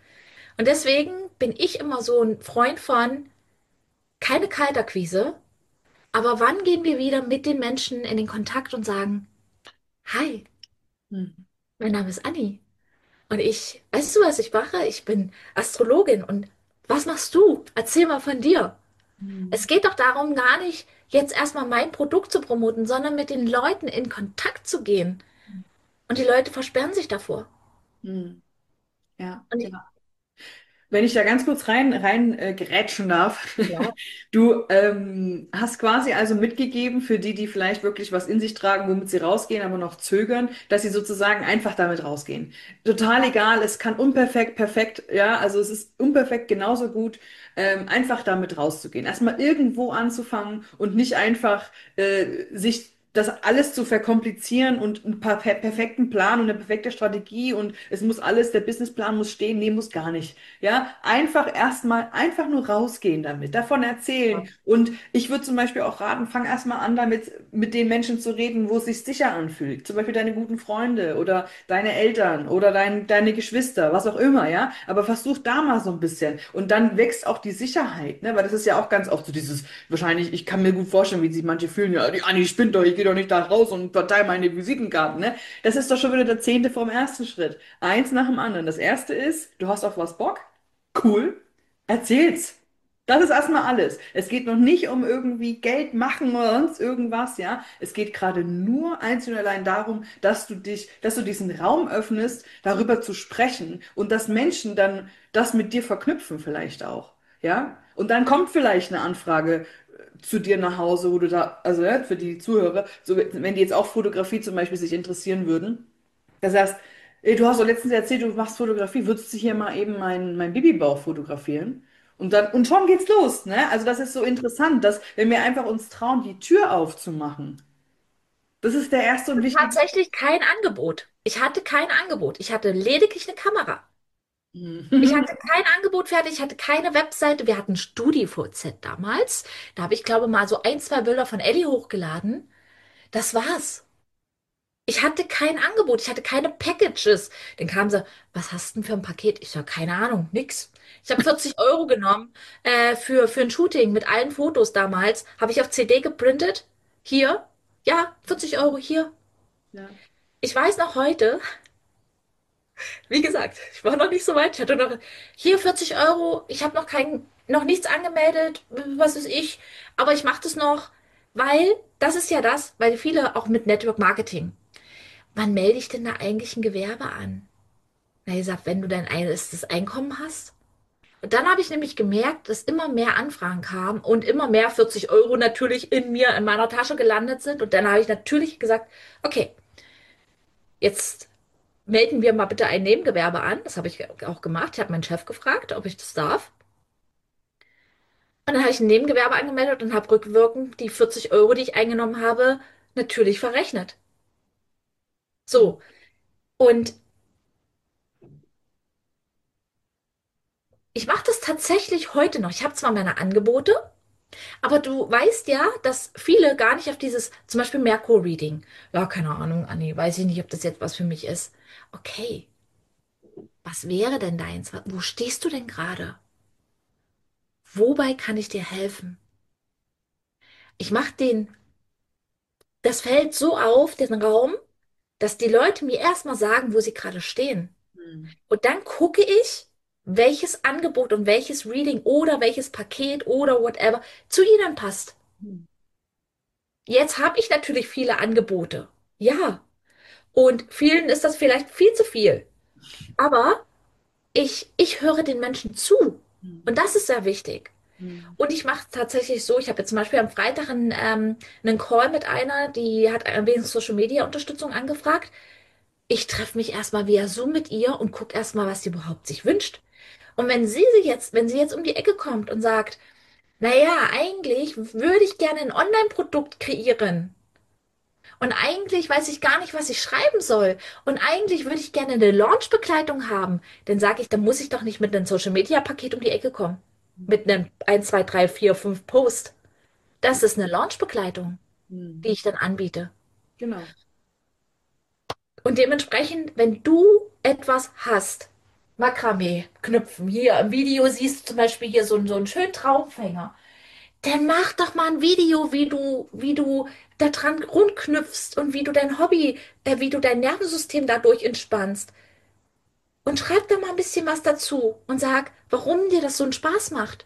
Und deswegen bin ich immer so ein Freund von keine Kaltakquise, aber wann gehen wir wieder mit den Menschen in den Kontakt und sagen, hi, Hm. mein Name ist Anni und weißt du, was ich mache? Ich bin Astrologin und was machst du? Erzähl mal von dir. Hm. Es geht doch darum, gar nicht jetzt erstmal mein Produkt zu promoten, sondern mit den Leuten in Kontakt zu gehen. Und die Leute versperren sich davor. Hm. Ja, Und ja. Wenn ich da ganz kurz rein gerätschen darf. ja, Du hast quasi also mitgegeben für die, die vielleicht wirklich was in sich tragen, womit sie rausgehen, aber noch zögern, dass sie sozusagen einfach damit rausgehen. Total egal, es kann unperfekt, perfekt, ja, also es ist unperfekt genauso gut, einfach damit rauszugehen. Erstmal irgendwo anzufangen und nicht einfach sich das alles zu verkomplizieren und einen perfekten Plan und eine perfekte Strategie und es muss alles, der Businessplan muss stehen, nee, muss gar nicht. Ja, einfach erstmal einfach nur rausgehen damit, davon erzählen. Und ich würde zum Beispiel auch raten, fang erstmal an, damit mit den Menschen zu reden, wo es sich sicher anfühlt. Zum Beispiel deine guten Freunde oder deine Eltern oder deine Geschwister, was auch immer, ja. Aber versuch da mal so ein bisschen. Und dann wächst auch die Sicherheit, ne? Weil das ist ja auch ganz oft so dieses, wahrscheinlich, ich kann mir gut vorstellen, wie sich manche fühlen, ja, die Anni spinnt doch, ich gehe doch nicht da raus und verteile meine Visitenkarten, ne? Das ist doch schon wieder der 10. vom ersten Schritt. Eins nach dem anderen. Das erste ist, du hast auf was Bock? Cool. Erzähl's. Das ist erstmal alles. Es geht noch nicht um irgendwie Geld machen oder sonst irgendwas, ja. Es geht gerade nur einzig und allein darum, dass du diesen Raum öffnest, darüber zu sprechen und dass Menschen dann das mit dir verknüpfen vielleicht auch, ja. Und dann kommt vielleicht eine Anfrage zu dir nach Hause, wo du da, also ja, für die Zuhörer, so wenn die jetzt auch Fotografie zum Beispiel sich interessieren würden. Das heißt, du hast doch letztens erzählt, du machst Fotografie, würdest du hier mal eben mein Babybauch fotografieren? Und schon geht's los, ne? Also das ist so interessant, dass wenn wir einfach uns trauen, die Tür aufzumachen, das ist der erste und wichtigste. tatsächlich kein Angebot. Ich hatte kein Angebot. Ich hatte lediglich eine Kamera. Ich hatte kein Angebot fertig, ich hatte keine Webseite. Wir hatten StudiVZ damals. Da habe ich, glaube mal so ein, zwei Bilder von Ellie hochgeladen. Das war's. Ich hatte kein Angebot, ich hatte keine Packages. Dann kamen sie, was hast du denn für ein Paket? Ich sag, keine Ahnung, nix. Ich habe 40 Euro genommen für ein Shooting mit allen Fotos damals. Habe ich auf CD geprintet. Hier, ja, 40 Euro hier. Ja. Ich weiß noch heute, wie gesagt, ich war noch nicht so weit. Ich hatte noch hier 40 Euro. Ich habe noch nichts angemeldet, was weiß ich. Aber ich mache das noch, weil das ist ja das, weil viele auch mit Network Marketing. Wann melde ich denn da eigentlich ein Gewerbe an? Na, ich gesagt, wenn du dein erstes Einkommen hast. Und dann habe ich nämlich gemerkt, dass immer mehr Anfragen kamen und immer mehr 40 Euro natürlich in meiner Tasche gelandet sind. Und dann habe ich natürlich gesagt, okay, jetzt melden wir mal bitte ein Nebengewerbe an. Das habe ich auch gemacht. Ich habe meinen Chef gefragt, ob ich das darf. Und dann habe ich ein Nebengewerbe angemeldet und habe rückwirkend die 40 Euro, die ich eingenommen habe, natürlich verrechnet. Hm. So. Und ich mache das tatsächlich heute noch. Ich habe zwar meine Angebote, aber du weißt ja, dass viele gar nicht auf dieses, zum Beispiel Merkur-Reading. Ja, keine Ahnung, Anni, weiß ich nicht, ob das jetzt was für mich ist. Okay, was wäre denn deins? Wo stehst du denn gerade? Wobei kann ich dir helfen? Ich mache das Feld so auf, den Raum, dass die Leute mir erstmal sagen, wo sie gerade stehen. Hm. Und dann gucke ich, welches Angebot und welches Reading oder welches Paket oder whatever zu ihnen passt. Hm. Jetzt habe ich natürlich viele Angebote. Ja. Und vielen ist das vielleicht viel zu viel. Aber ich höre den Menschen zu. Hm. Und das ist sehr wichtig. Hm. Und ich mache es tatsächlich so, ich habe jetzt zum Beispiel am Freitag einen Call mit einer, die hat ein wenig Social Media Unterstützung angefragt. Ich treffe mich erstmal via Zoom mit ihr und gucke erstmal, was sie überhaupt sich wünscht. Und wenn sie jetzt um die Ecke kommt und sagt, naja, eigentlich würde ich gerne ein Online-Produkt kreieren. Und eigentlich weiß ich gar nicht, was ich schreiben soll. Und eigentlich würde ich gerne eine Launch-Begleitung haben. Dann sage ich, dann muss ich doch nicht mit einem Social-Media-Paket um die Ecke kommen. Mit einem 1, 2, 3, 4, 5 Post. Das ist eine Launch-Begleitung, die Hm. ich dann anbiete. Genau. Und dementsprechend, wenn du etwas hast, Makramee, Knüpfen, hier im Video siehst du zum Beispiel hier so einen schönen Traumfänger. Dann mach doch mal ein Video, wie du da dran rumknüpfst und wie du dein Hobby, wie du dein Nervensystem dadurch entspannst. Und schreib da mal ein bisschen was dazu und sag, warum dir das so einen Spaß macht.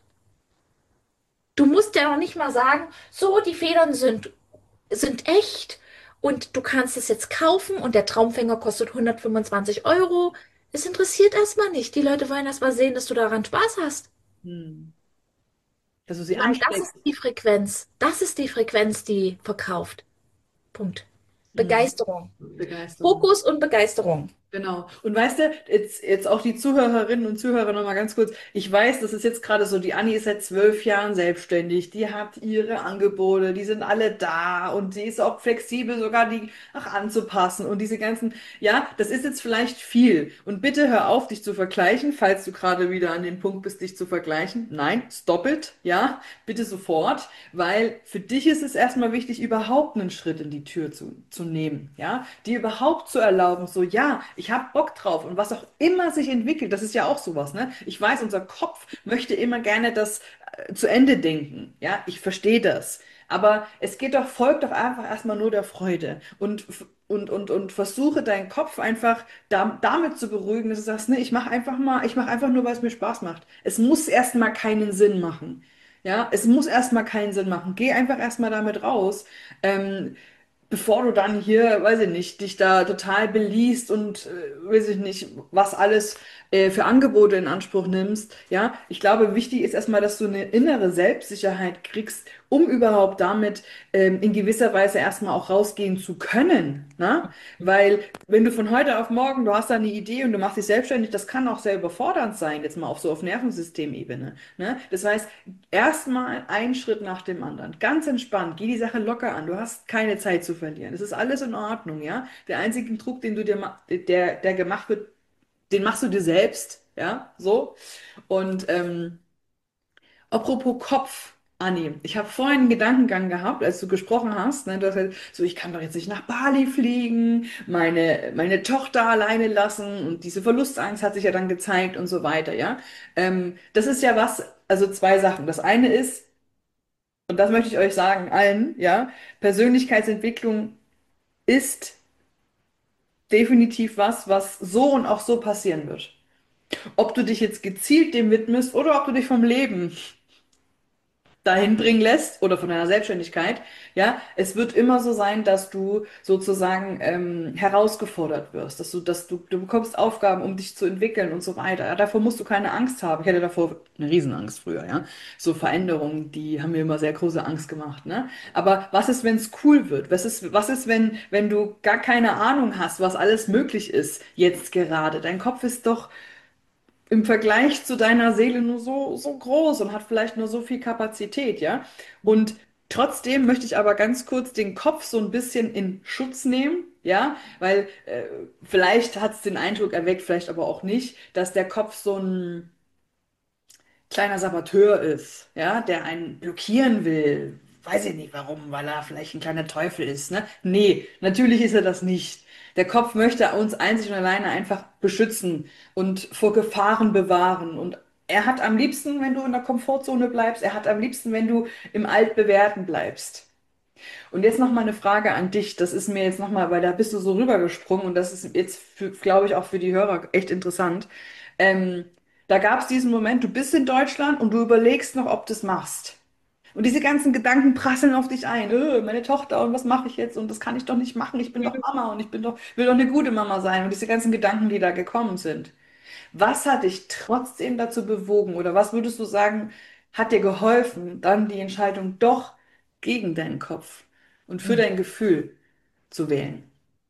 Du musst ja noch nicht mal sagen, so, die Federn sind echt und du kannst es jetzt kaufen und der Traumfänger kostet 125 Euro. Es interessiert erstmal nicht. Die Leute wollen erst mal sehen, dass du daran Spaß hast. Hm. Dass du sie Weil das ansteckst. ist die Frequenz. Das ist die Frequenz, die verkauft. Punkt. Hm. Begeisterung. Begeisterung. Fokus und Begeisterung. Genau. Und weißt du, jetzt auch die Zuhörerinnen und Zuhörer noch mal ganz kurz. Ich weiß, das ist jetzt gerade so, die Anni ist seit 12 Jahren selbstständig. Die hat ihre Angebote, die sind alle da und sie ist auch flexibel, sogar die auch anzupassen und diese ganzen, ja, das ist jetzt vielleicht viel. Und bitte hör auf, dich zu vergleichen, falls du gerade wieder an dem Punkt bist, dich zu vergleichen. Nein, stop it, ja, bitte sofort, weil für dich ist es erstmal wichtig, überhaupt einen Schritt in die Tür zu nehmen, ja, dir überhaupt zu erlauben, so, ja, ich habe Bock drauf und was auch immer sich entwickelt, das ist ja auch sowas, ne? Ich weiß, unser Kopf möchte immer gerne das zu Ende denken, ja, ich verstehe das. Aber es geht doch, folgt doch einfach erstmal nur der Freude und versuche deinen Kopf einfach damit zu beruhigen, dass du sagst, ne, ich mache einfach nur, weil es mir Spaß macht. Es muss erstmal keinen Sinn machen. Ja, es muss erstmal keinen Sinn machen. Geh einfach erstmal damit raus. Ähm, Bevor du dann hier, weiß ich nicht, dich da total beliest und weiß ich nicht, was alles für Angebote in Anspruch nimmst. Ja, ich glaube, wichtig ist erstmal, dass du eine innere Selbstsicherheit kriegst, um überhaupt damit in gewisser Weise erstmal auch rausgehen zu können. Ne? Weil wenn du von heute auf morgen, du hast da eine Idee und du machst dich selbstständig, das kann auch sehr überfordernd sein, jetzt mal auf Nervensystemebene. Ne? Das heißt, erstmal einen Schritt nach dem anderen. Ganz entspannt, geh die Sache locker an. Du hast keine Zeit zu verlieren. Es ist alles in Ordnung, ja. Der einzige Druck, den du dir, der gemacht wird, den machst du dir selbst, ja, so. Und apropos Kopf, Anni, ich habe vorhin einen Gedankengang gehabt, als du gesprochen hast, ne, du hast halt, so, ich kann doch jetzt nicht nach Bali fliegen, meine Tochter alleine lassen und diese Verlustangst hat sich ja dann gezeigt und so weiter, ja. Das ist ja was, also zwei Sachen. Das eine ist, und das möchte ich euch sagen, allen, ja, Persönlichkeitsentwicklung ist definitiv was, was so und auch so passieren wird. Ob du dich jetzt gezielt dem widmest oder ob du dich vom Leben dahin bringen lässt oder von deiner Selbstständigkeit, ja, es wird immer so sein, dass du sozusagen herausgefordert wirst, du bekommst Aufgaben, um dich zu entwickeln und so weiter. Ja, davor musst du keine Angst haben. Ich hatte davor eine Riesenangst früher, ja. So Veränderungen, die haben mir immer sehr große Angst gemacht, ne? Aber was ist, wenn es cool wird? Was ist, wenn du gar keine Ahnung hast, was alles möglich ist jetzt gerade? Dein Kopf ist doch im Vergleich zu deiner Seele nur so groß und hat vielleicht nur so viel Kapazität, ja? Und trotzdem möchte ich aber ganz kurz den Kopf so ein bisschen in Schutz nehmen, ja? Weil vielleicht hat es den Eindruck erweckt, vielleicht aber auch nicht, dass der Kopf so ein kleiner Saboteur ist, ja, der einen blockieren will. Weiß ich nicht warum, weil er vielleicht ein kleiner Teufel ist, ne? Nee, natürlich ist er das nicht. Der Kopf möchte uns einzig und alleine einfach beschützen und vor Gefahren bewahren. Und er hat am liebsten, wenn du in der Komfortzone bleibst, er hat am liebsten, wenn du im Altbewährten bleibst. Und jetzt noch mal eine Frage an dich. Das ist mir jetzt noch mal, weil da bist du so rübergesprungen und das ist jetzt, glaube ich, auch für die Hörer echt interessant. Ähm, Da gab es diesen Moment, du bist in Deutschland und du überlegst noch, ob du es machst. Und diese ganzen Gedanken prasseln auf dich ein. Meine Tochter und was mache ich jetzt? Und das kann ich doch nicht machen. Ich bin doch Mama und will doch eine gute Mama sein. Und diese ganzen Gedanken, die da gekommen sind. Was hat dich trotzdem dazu bewogen oder was würdest du sagen, hat dir geholfen, dann die Entscheidung doch gegen deinen Kopf und für Mhm. dein Gefühl zu wählen?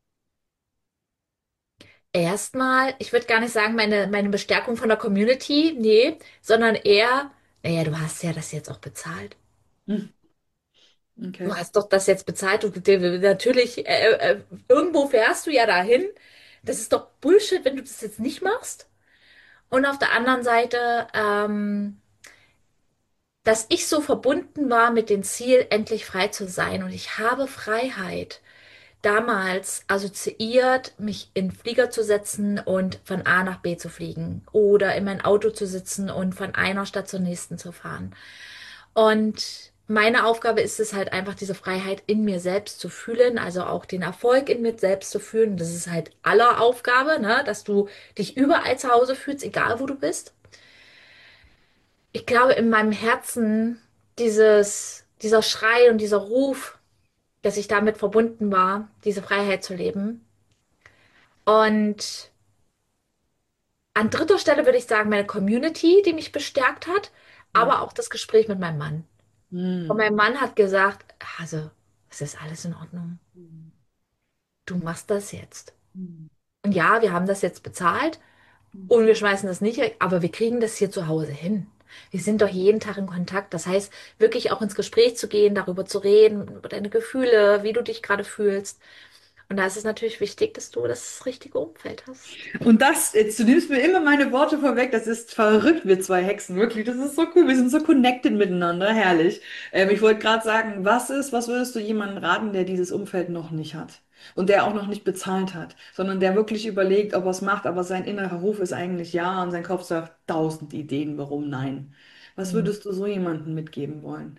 Erstmal, ich würde gar nicht sagen, meine Bestärkung von der Community, nee, sondern eher, naja, du hast ja das jetzt auch bezahlt. Hm, Du okay. hast doch das jetzt bezahlt. Natürlich, irgendwo fährst du ja dahin. Das ist doch Bullshit, wenn du das jetzt nicht machst. Und auf der anderen Seite, dass ich so verbunden war mit dem Ziel, endlich frei zu sein. Und ich habe Freiheit damals assoziiert, mich in den Flieger zu setzen und von A nach B zu fliegen oder in mein Auto zu sitzen und von einer Stadt zur nächsten zu fahren. Und meine Aufgabe ist es halt einfach, diese Freiheit in mir selbst zu fühlen, also auch den Erfolg in mir selbst zu fühlen. Das ist halt aller Aufgabe, ne? Dass du dich überall zu Hause fühlst, egal wo du bist. Ich glaube, in meinem Herzen dieser Schrei und dieser Ruf, dass ich damit verbunden war, diese Freiheit zu leben. Und an dritter Stelle würde ich sagen, meine Community, die mich bestärkt hat, Hm, aber auch das Gespräch mit meinem Mann. Und hm, mein Mann hat gesagt, also, es ist alles in Ordnung. hm, Du machst das jetzt. hm, Und ja, wir haben das jetzt bezahlt hm. und wir schmeißen das nicht weg, aber wir kriegen das hier zu Hause hin. Wir sind doch jeden Tag in Kontakt. Das heißt, wirklich auch ins Gespräch zu gehen, darüber zu reden, über deine Gefühle, wie du dich gerade fühlst. Und da ist es natürlich wichtig, dass du das richtige Umfeld hast. Und das, jetzt, du nimmst mir immer meine Worte vorweg, das ist verrückt, wir zwei Hexen, wirklich, das ist so cool, wir sind so connected miteinander, herrlich. Ich wollte gerade sagen, was würdest du jemandem raten, der dieses Umfeld noch nicht hat und der auch noch nicht bezahlt hat, sondern der wirklich überlegt, ob er es macht, aber sein innerer Ruf ist eigentlich ja und sein Kopf sagt tausend Ideen, warum nein. Was Hm. würdest du so jemandem mitgeben wollen?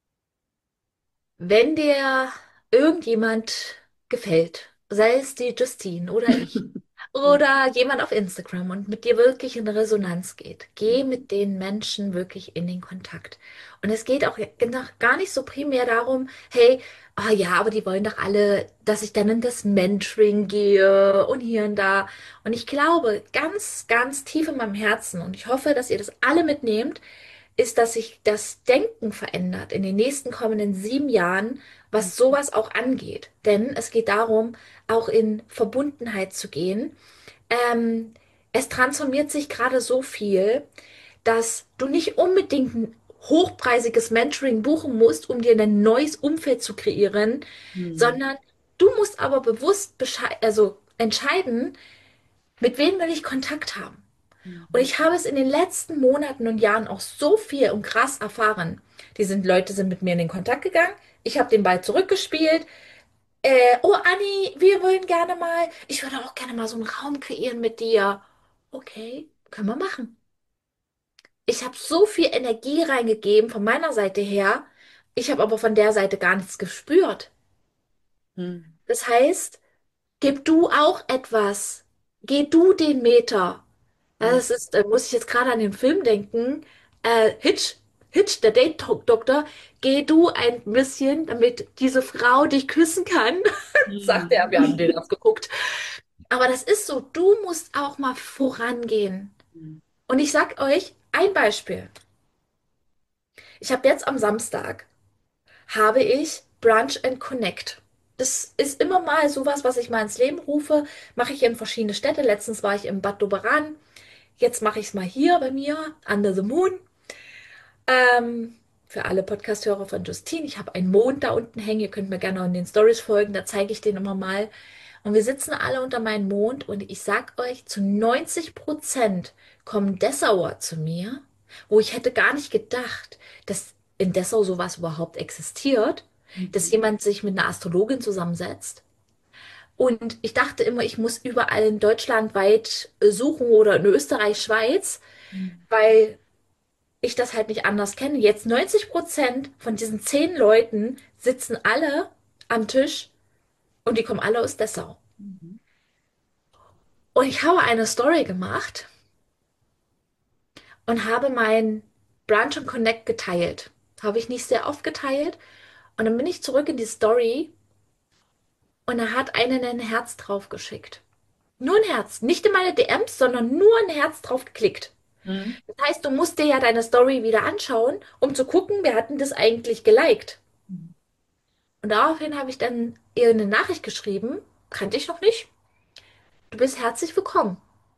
Wenn dir irgendjemand gefällt, sei es die Justine oder ich, oder jemand auf Instagram und mit dir wirklich in Resonanz geht, geh mit den Menschen wirklich in den Kontakt. Und es geht auch gar nicht so primär darum, hey, ah ja, aber die wollen doch alle, dass ich dann in das Mentoring gehe und hier und da. Und ich glaube, ganz, ganz tief in meinem Herzen, und ich hoffe, dass ihr das alle mitnehmt, ist, dass sich das Denken verändert in den nächsten kommenden 7 Jahren, was sowas auch angeht. Denn es geht darum, auch in Verbundenheit zu gehen. Ähm, Es transformiert sich gerade so viel, dass du nicht unbedingt ein hochpreisiges Mentoring buchen musst, um dir ein neues Umfeld zu kreieren, Hm, sondern du musst aber bewusst also entscheiden, mit wem will ich Kontakt haben. Und hm, ich habe es in den letzten Monaten und Jahren auch so viel und krass erfahren. Leute sind mit mir in den Kontakt gegangen. Ich habe den Ball zurückgespielt. Oh Anni, wir wollen gerne mal, ich würde auch gerne mal so einen Raum kreieren mit dir. Okay, können wir machen. Ich habe so viel Energie reingegeben von meiner Seite her. Ich habe aber von der Seite gar nichts gespürt. hm, Das heißt, gib du auch etwas. Geh du den Meter. hm, Das ist, muss ich jetzt gerade an den Film denken. Hitch, der Date-Doktor, geh du ein bisschen, damit diese Frau dich küssen kann, sagt er. Wir haben den hm. abgeguckt. Aber das ist so, du musst auch mal vorangehen. Und ich sag euch ein Beispiel. Ich habe jetzt am Samstag, habe ich Brunch and Connect. Das ist immer mal sowas, was ich mal ins Leben rufe. Mache ich in verschiedene Städte. Letztens war ich in Bad Doberan. jetzt mache ich es mal hier bei mir, Under the Moon. Ähm, für alle Podcast-Hörer von Justine, ich habe einen Mond da unten hängen. Ihr könnt mir gerne in den Stories folgen, da zeige ich den immer mal. Und wir sitzen alle unter meinem Mond und ich sag euch, zu 90% kommen Dessauer zu mir, wo ich hätte gar nicht gedacht, dass in Dessau sowas überhaupt existiert, dass Mhm. jemand sich mit einer Astrologin zusammensetzt. Und ich dachte immer, ich muss überall in Deutschland weit suchen oder in Österreich, Schweiz, Mhm. weil ich das halt nicht anders kenne. Jetzt 90% von diesen 10 Leuten sitzen alle am Tisch und die kommen alle aus Dessau. Mhm. Und ich habe eine Story gemacht und habe mein Brunch und Connect geteilt. Habe ich nicht sehr oft geteilt. Und dann bin ich zurück in die Story und da hat einen ein Herz drauf geschickt. Nur ein Herz. Nicht in meine DMs, sondern nur ein Herz drauf geklickt. Mhm. Das heißt, du musst dir ja deine Story wieder anschauen, um zu gucken, wer hat denn das eigentlich geliked. Und daraufhin habe ich dann ihr eine Nachricht geschrieben, kannte ich noch nicht. Du bist herzlich willkommen.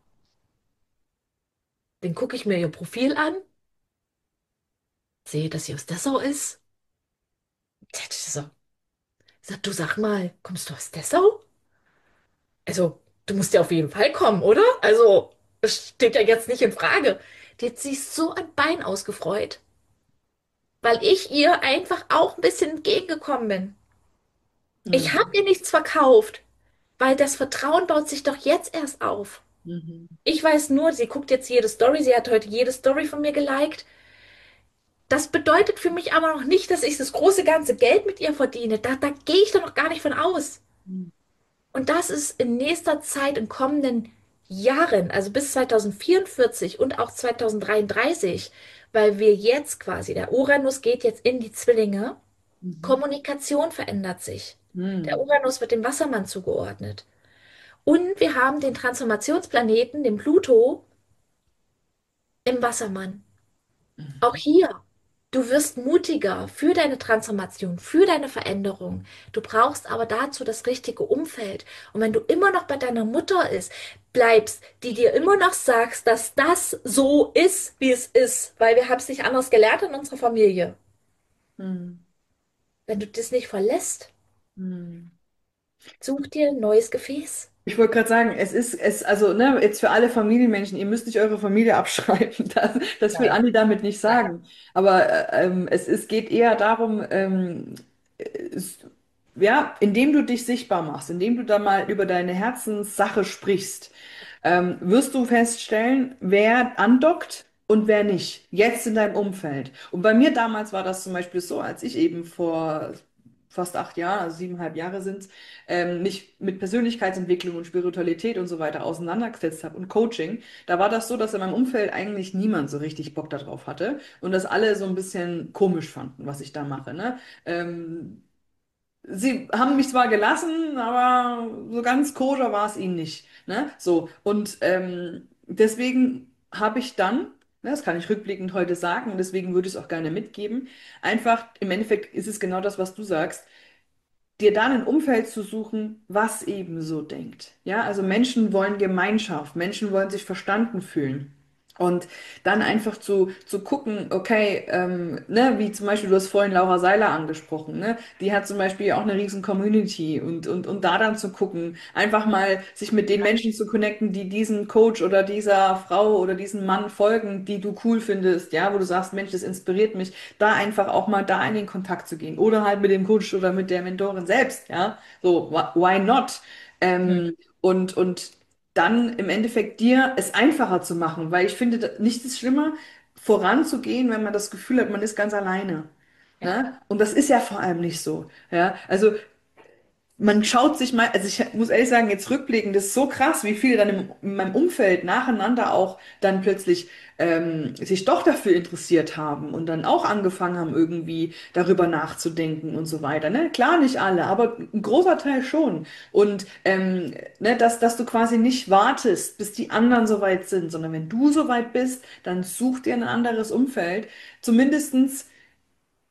Dann gucke ich mir ihr Profil an, sehe, dass sie aus Dessau ist. So, ich sag, du sag mal, kommst du aus Dessau? Also, du musst ja auf jeden Fall kommen, oder? Also, es steht ja jetzt nicht in Frage. Die hat sich so ein Bein ausgefreut, weil ich ihr einfach auch ein bisschen entgegengekommen bin. Ich habe Mhm. ihr nichts verkauft, weil das Vertrauen baut sich doch jetzt erst auf. Mhm. Ich weiß nur, sie guckt jetzt jede Story, sie hat heute jede Story von mir geliked. Das bedeutet für mich aber noch nicht, dass ich das große ganze Geld mit ihr verdiene. Da gehe ich doch noch gar nicht von aus. Mhm. Und das ist in nächster Zeit, in kommenden Jahren, also bis 2044 und auch 2033, weil wir jetzt quasi, der Uranus geht jetzt in die Zwillinge, Mhm. Kommunikation verändert sich. Der Mhm. Uranus wird dem Wassermann zugeordnet. Und wir haben den Transformationsplaneten, den Pluto, im Wassermann. Auch Mhm. hier, du wirst mutiger für deine Transformation, für deine Veränderung. Du brauchst aber dazu das richtige Umfeld. Und wenn du immer noch bei deiner Mutter bleibst, die dir immer noch sagst, dass das so ist, wie es ist, weil wir haben es nicht anders gelernt in unserer Familie. Mhm. Wenn du das nicht verlässt, Mhm. such dir ein neues Gefäß. Ich wollte gerade sagen, also, ne, jetzt für alle Familienmenschen, ihr müsst nicht eure Familie abschreiben. Das will Nein. Andi damit nicht Nein. sagen. Aber es geht eher darum, es, ja, indem du dich sichtbar machst, indem du da mal über deine Herzenssache sprichst, wirst du feststellen, wer andockt und wer nicht. Jetzt in deinem Umfeld. Und bei mir damals war das zum Beispiel so, als ich eben vor fast 8 Jahren, also 7,5 Jahre sind, mich mit Persönlichkeitsentwicklung und Spiritualität und so weiter auseinandergesetzt habe und Coaching, da war das so, dass in meinem Umfeld eigentlich niemand so richtig Bock darauf hatte und das alle so ein bisschen komisch fanden, was ich da mache, ne? Sie haben mich zwar gelassen, aber so ganz koscher war es ihnen nicht, ne? So, und deswegen habe ich dann, ne, das kann ich rückblickend heute sagen, und deswegen würde ich es auch gerne mitgeben, einfach, im Endeffekt ist es genau das, was du sagst, dir dann ein Umfeld zu suchen, was eben so denkt. Ja, also Menschen wollen Gemeinschaft, Menschen wollen sich verstanden fühlen. Und dann einfach zu gucken, okay, ne, wie zum Beispiel, du hast vorhin Laura Seiler angesprochen, ne? Die hat zum Beispiel auch eine riesen Community und da dann zu gucken, einfach mal sich mit den Menschen zu connecten, die diesen Coach oder dieser Frau oder diesen Mann folgen, die du cool findest, ja, wo du sagst, Mensch, das inspiriert mich, da einfach auch mal da in den Kontakt zu gehen oder halt mit dem Coach oder mit der Mentorin selbst, ja, so, why not? Und dann im Endeffekt dir es einfacher zu machen, weil ich finde, nichts ist schlimmer, voranzugehen, wenn man das Gefühl hat, man ist ganz alleine. Ja. Ne? Und das ist ja vor allem nicht so. Ja, also man schaut sich mal, also ich muss ehrlich sagen, jetzt rückblickend, das ist so krass, wie viele dann in meinem Umfeld nacheinander auch dann plötzlich sich doch dafür interessiert haben und dann auch angefangen haben, irgendwie darüber nachzudenken und so weiter. Ne? Klar, nicht alle, aber ein großer Teil schon. Und ne, dass du quasi nicht wartest, bis die anderen soweit sind, sondern wenn du soweit bist, dann such dir ein anderes Umfeld. Zumindestens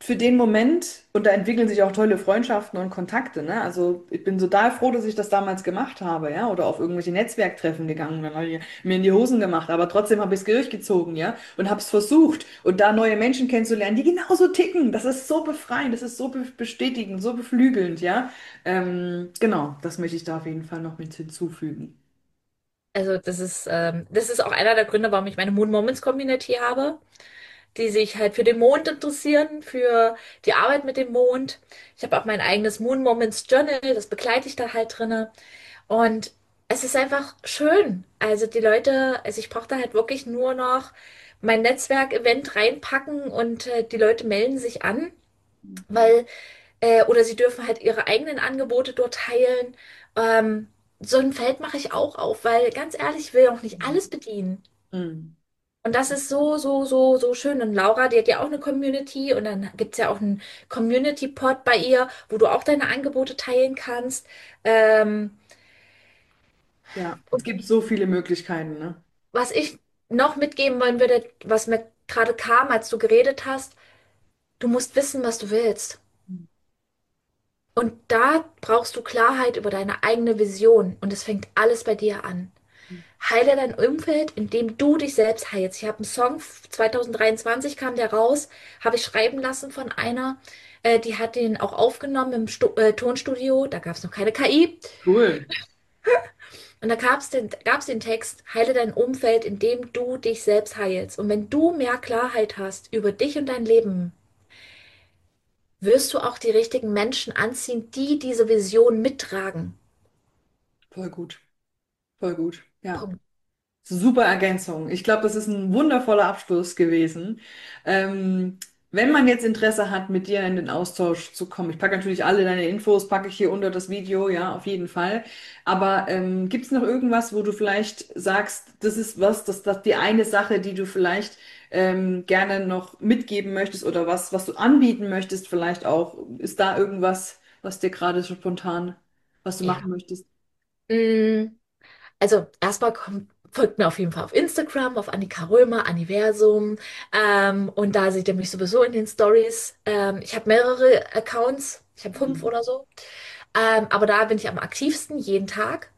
für den Moment und da entwickeln sich auch tolle Freundschaften und Kontakte, ne? Also ich bin total froh, dass ich das damals gemacht habe, ja, oder auf irgendwelche Netzwerktreffen gegangen, dann habe ich mir in die Hosen gemacht, aber trotzdem habe ich es durchgezogen, ja, und habe es versucht und da neue Menschen kennenzulernen, die genauso ticken. Das ist so befreiend, das ist so bestätigend, so beflügelnd, ja. Genau, das möchte ich da auf jeden Fall noch mit hinzufügen. Also das ist auch einer der Gründe, warum ich meine Moon Moments Community habe, die sich halt für den Mond interessieren, für die Arbeit mit dem Mond. Ich habe auch mein eigenes Moon Moments Journal, das begleite ich da halt drinne. Und es ist einfach schön. Also die Leute, also ich brauche da halt wirklich nur noch mein Netzwerk-Event reinpacken und die Leute melden sich an, weil, oder sie dürfen halt ihre eigenen Angebote dort teilen. Ähm, so ein Feld mache ich auch auf, weil ganz ehrlich, ich will auch nicht alles bedienen. Mhm. Und das ist so schön. Und Laura, die hat ja auch eine Community und dann gibt's ja auch einen Community-Pod bei ihr, wo du auch deine Angebote teilen kannst. Ähm, Ja, es und gibt so viele Möglichkeiten, ne? was ich noch mitgeben wollen würde, was mir gerade kam, als du geredet hast, du musst wissen, was du willst. Und da brauchst du Klarheit über deine eigene Vision. Und es fängt alles bei dir an. Heile dein Umfeld, indem du dich selbst heilst. Ich habe einen Song, 2023 kam der raus, habe ich schreiben lassen von einer, die hat den auch aufgenommen im Tonstudio, da gab es noch keine KI. Cool. Und da gab's den Text, heile dein Umfeld, indem du dich selbst heilst. Und wenn du mehr Klarheit hast über dich und dein Leben, wirst du auch die richtigen Menschen anziehen, die diese Vision mittragen. Voll gut. Voll gut. Ja. Punkt. Super Ergänzung. Ich glaube, das ist ein wundervoller Abschluss gewesen. Ähm, wenn man jetzt Interesse hat, mit dir in den Austausch zu kommen, ich packe natürlich alle deine Infos, packe ich hier unter das Video, ja, auf jeden Fall. Aber gibt es noch irgendwas, wo du vielleicht sagst, das ist was, das die eine Sache, die du vielleicht gerne noch mitgeben möchtest oder was du anbieten möchtest, vielleicht auch, ist da irgendwas, was dir gerade so spontan, was du Ja. machen möchtest? Mm, Also erstmal folgt mir auf jeden Fall auf Instagram, auf Annika Römer, Anniversum. Und da seht ihr mich sowieso in den Stories. Ich habe mehrere Accounts, ich habe 5 Mhm. oder so. Aber da bin ich am aktivsten, jeden Tag.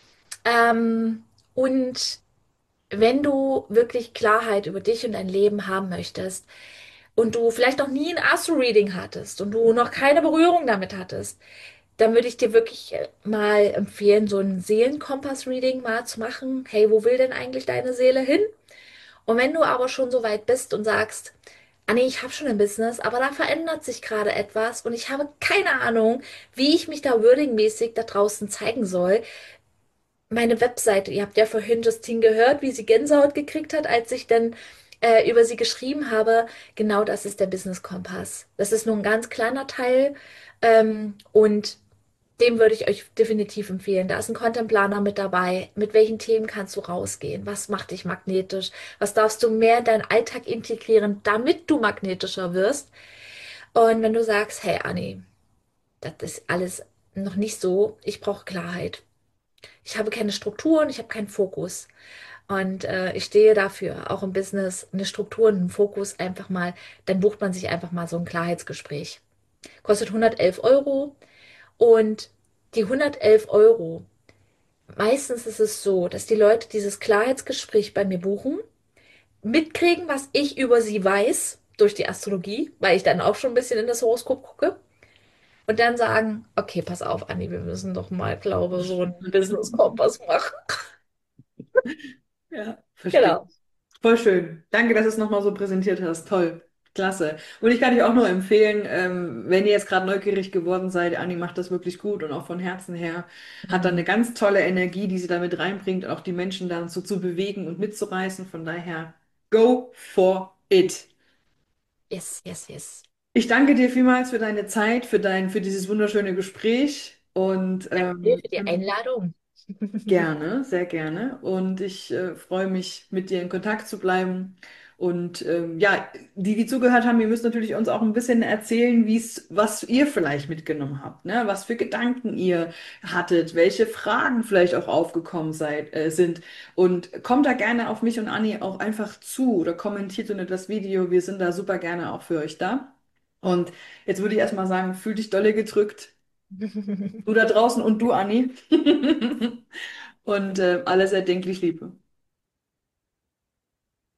Und wenn du wirklich Klarheit über dich und dein Leben haben möchtest und du vielleicht noch nie ein Astro-Reading hattest und du noch keine Berührung damit hattest, dann würde ich dir wirklich mal empfehlen, so ein Seelenkompass-Reading mal zu machen. Hey, wo will denn eigentlich deine Seele hin? Und wenn du aber schon so weit bist und sagst, ah nee, ich habe schon ein Business, aber da verändert sich gerade etwas und ich habe keine Ahnung, wie ich mich da wordingmäßig da draußen zeigen soll. Meine Webseite, ihr habt ja vorhin Justine gehört, wie sie Gänsehaut gekriegt hat, als ich dann über sie geschrieben habe. Genau das ist der Business Kompass. Das ist nur ein ganz kleiner Teil und dem würde ich euch definitiv empfehlen. Da ist ein Content-Planer mit dabei. Mit welchen Themen kannst du rausgehen? Was macht dich magnetisch? Was darfst du mehr in deinen Alltag integrieren, damit du magnetischer wirst? Und wenn du sagst, hey Anni, das ist alles noch nicht so, ich brauche Klarheit. Ich habe keine Strukturen, ich habe keinen Fokus. Und ich stehe dafür, auch im Business, eine Struktur und einen Fokus einfach mal, dann bucht man sich einfach mal so ein Klarheitsgespräch. Kostet 111 Euro und die 111 Euro, meistens ist es so, dass die Leute dieses Klarheitsgespräch bei mir buchen, mitkriegen, was ich über sie weiß, durch die Astrologie, weil ich dann auch schon ein bisschen in das Horoskop gucke. Und dann sagen, okay, pass auf, Anni, wir müssen doch mal, glaube so einen Business-Kompass machen. Ja, verstehe. Genau. Voll schön. Danke, dass du es nochmal so präsentiert hast. Toll. Klasse. Und ich kann euch auch nur empfehlen, wenn ihr jetzt gerade neugierig geworden seid, Anni macht das wirklich gut und auch von Herzen her, hat da eine Mhm. ganz tolle Energie, die sie damit reinbringt, auch die Menschen dann so zu bewegen und mitzureißen. Von daher, go for it. Yes, yes, yes. Ich danke dir vielmals für deine Zeit, für dieses wunderschöne Gespräch und Danke dir für die Einladung. gerne, sehr gerne. Und ich freue mich, mit dir in Kontakt zu bleiben. Und ja, die zugehört haben, ihr müsst natürlich uns auch ein bisschen erzählen, was ihr vielleicht mitgenommen habt, ne? Was für Gedanken ihr hattet, welche Fragen vielleicht auch aufgekommen sind. Und kommt da gerne auf mich und Anni auch einfach zu oder kommentiert unter das Video. Wir sind da super gerne auch für euch da. Und jetzt würde ich erstmal sagen, fühl dich dolle gedrückt. Du da draußen und du, Anni. Und alles erdenklich Liebe.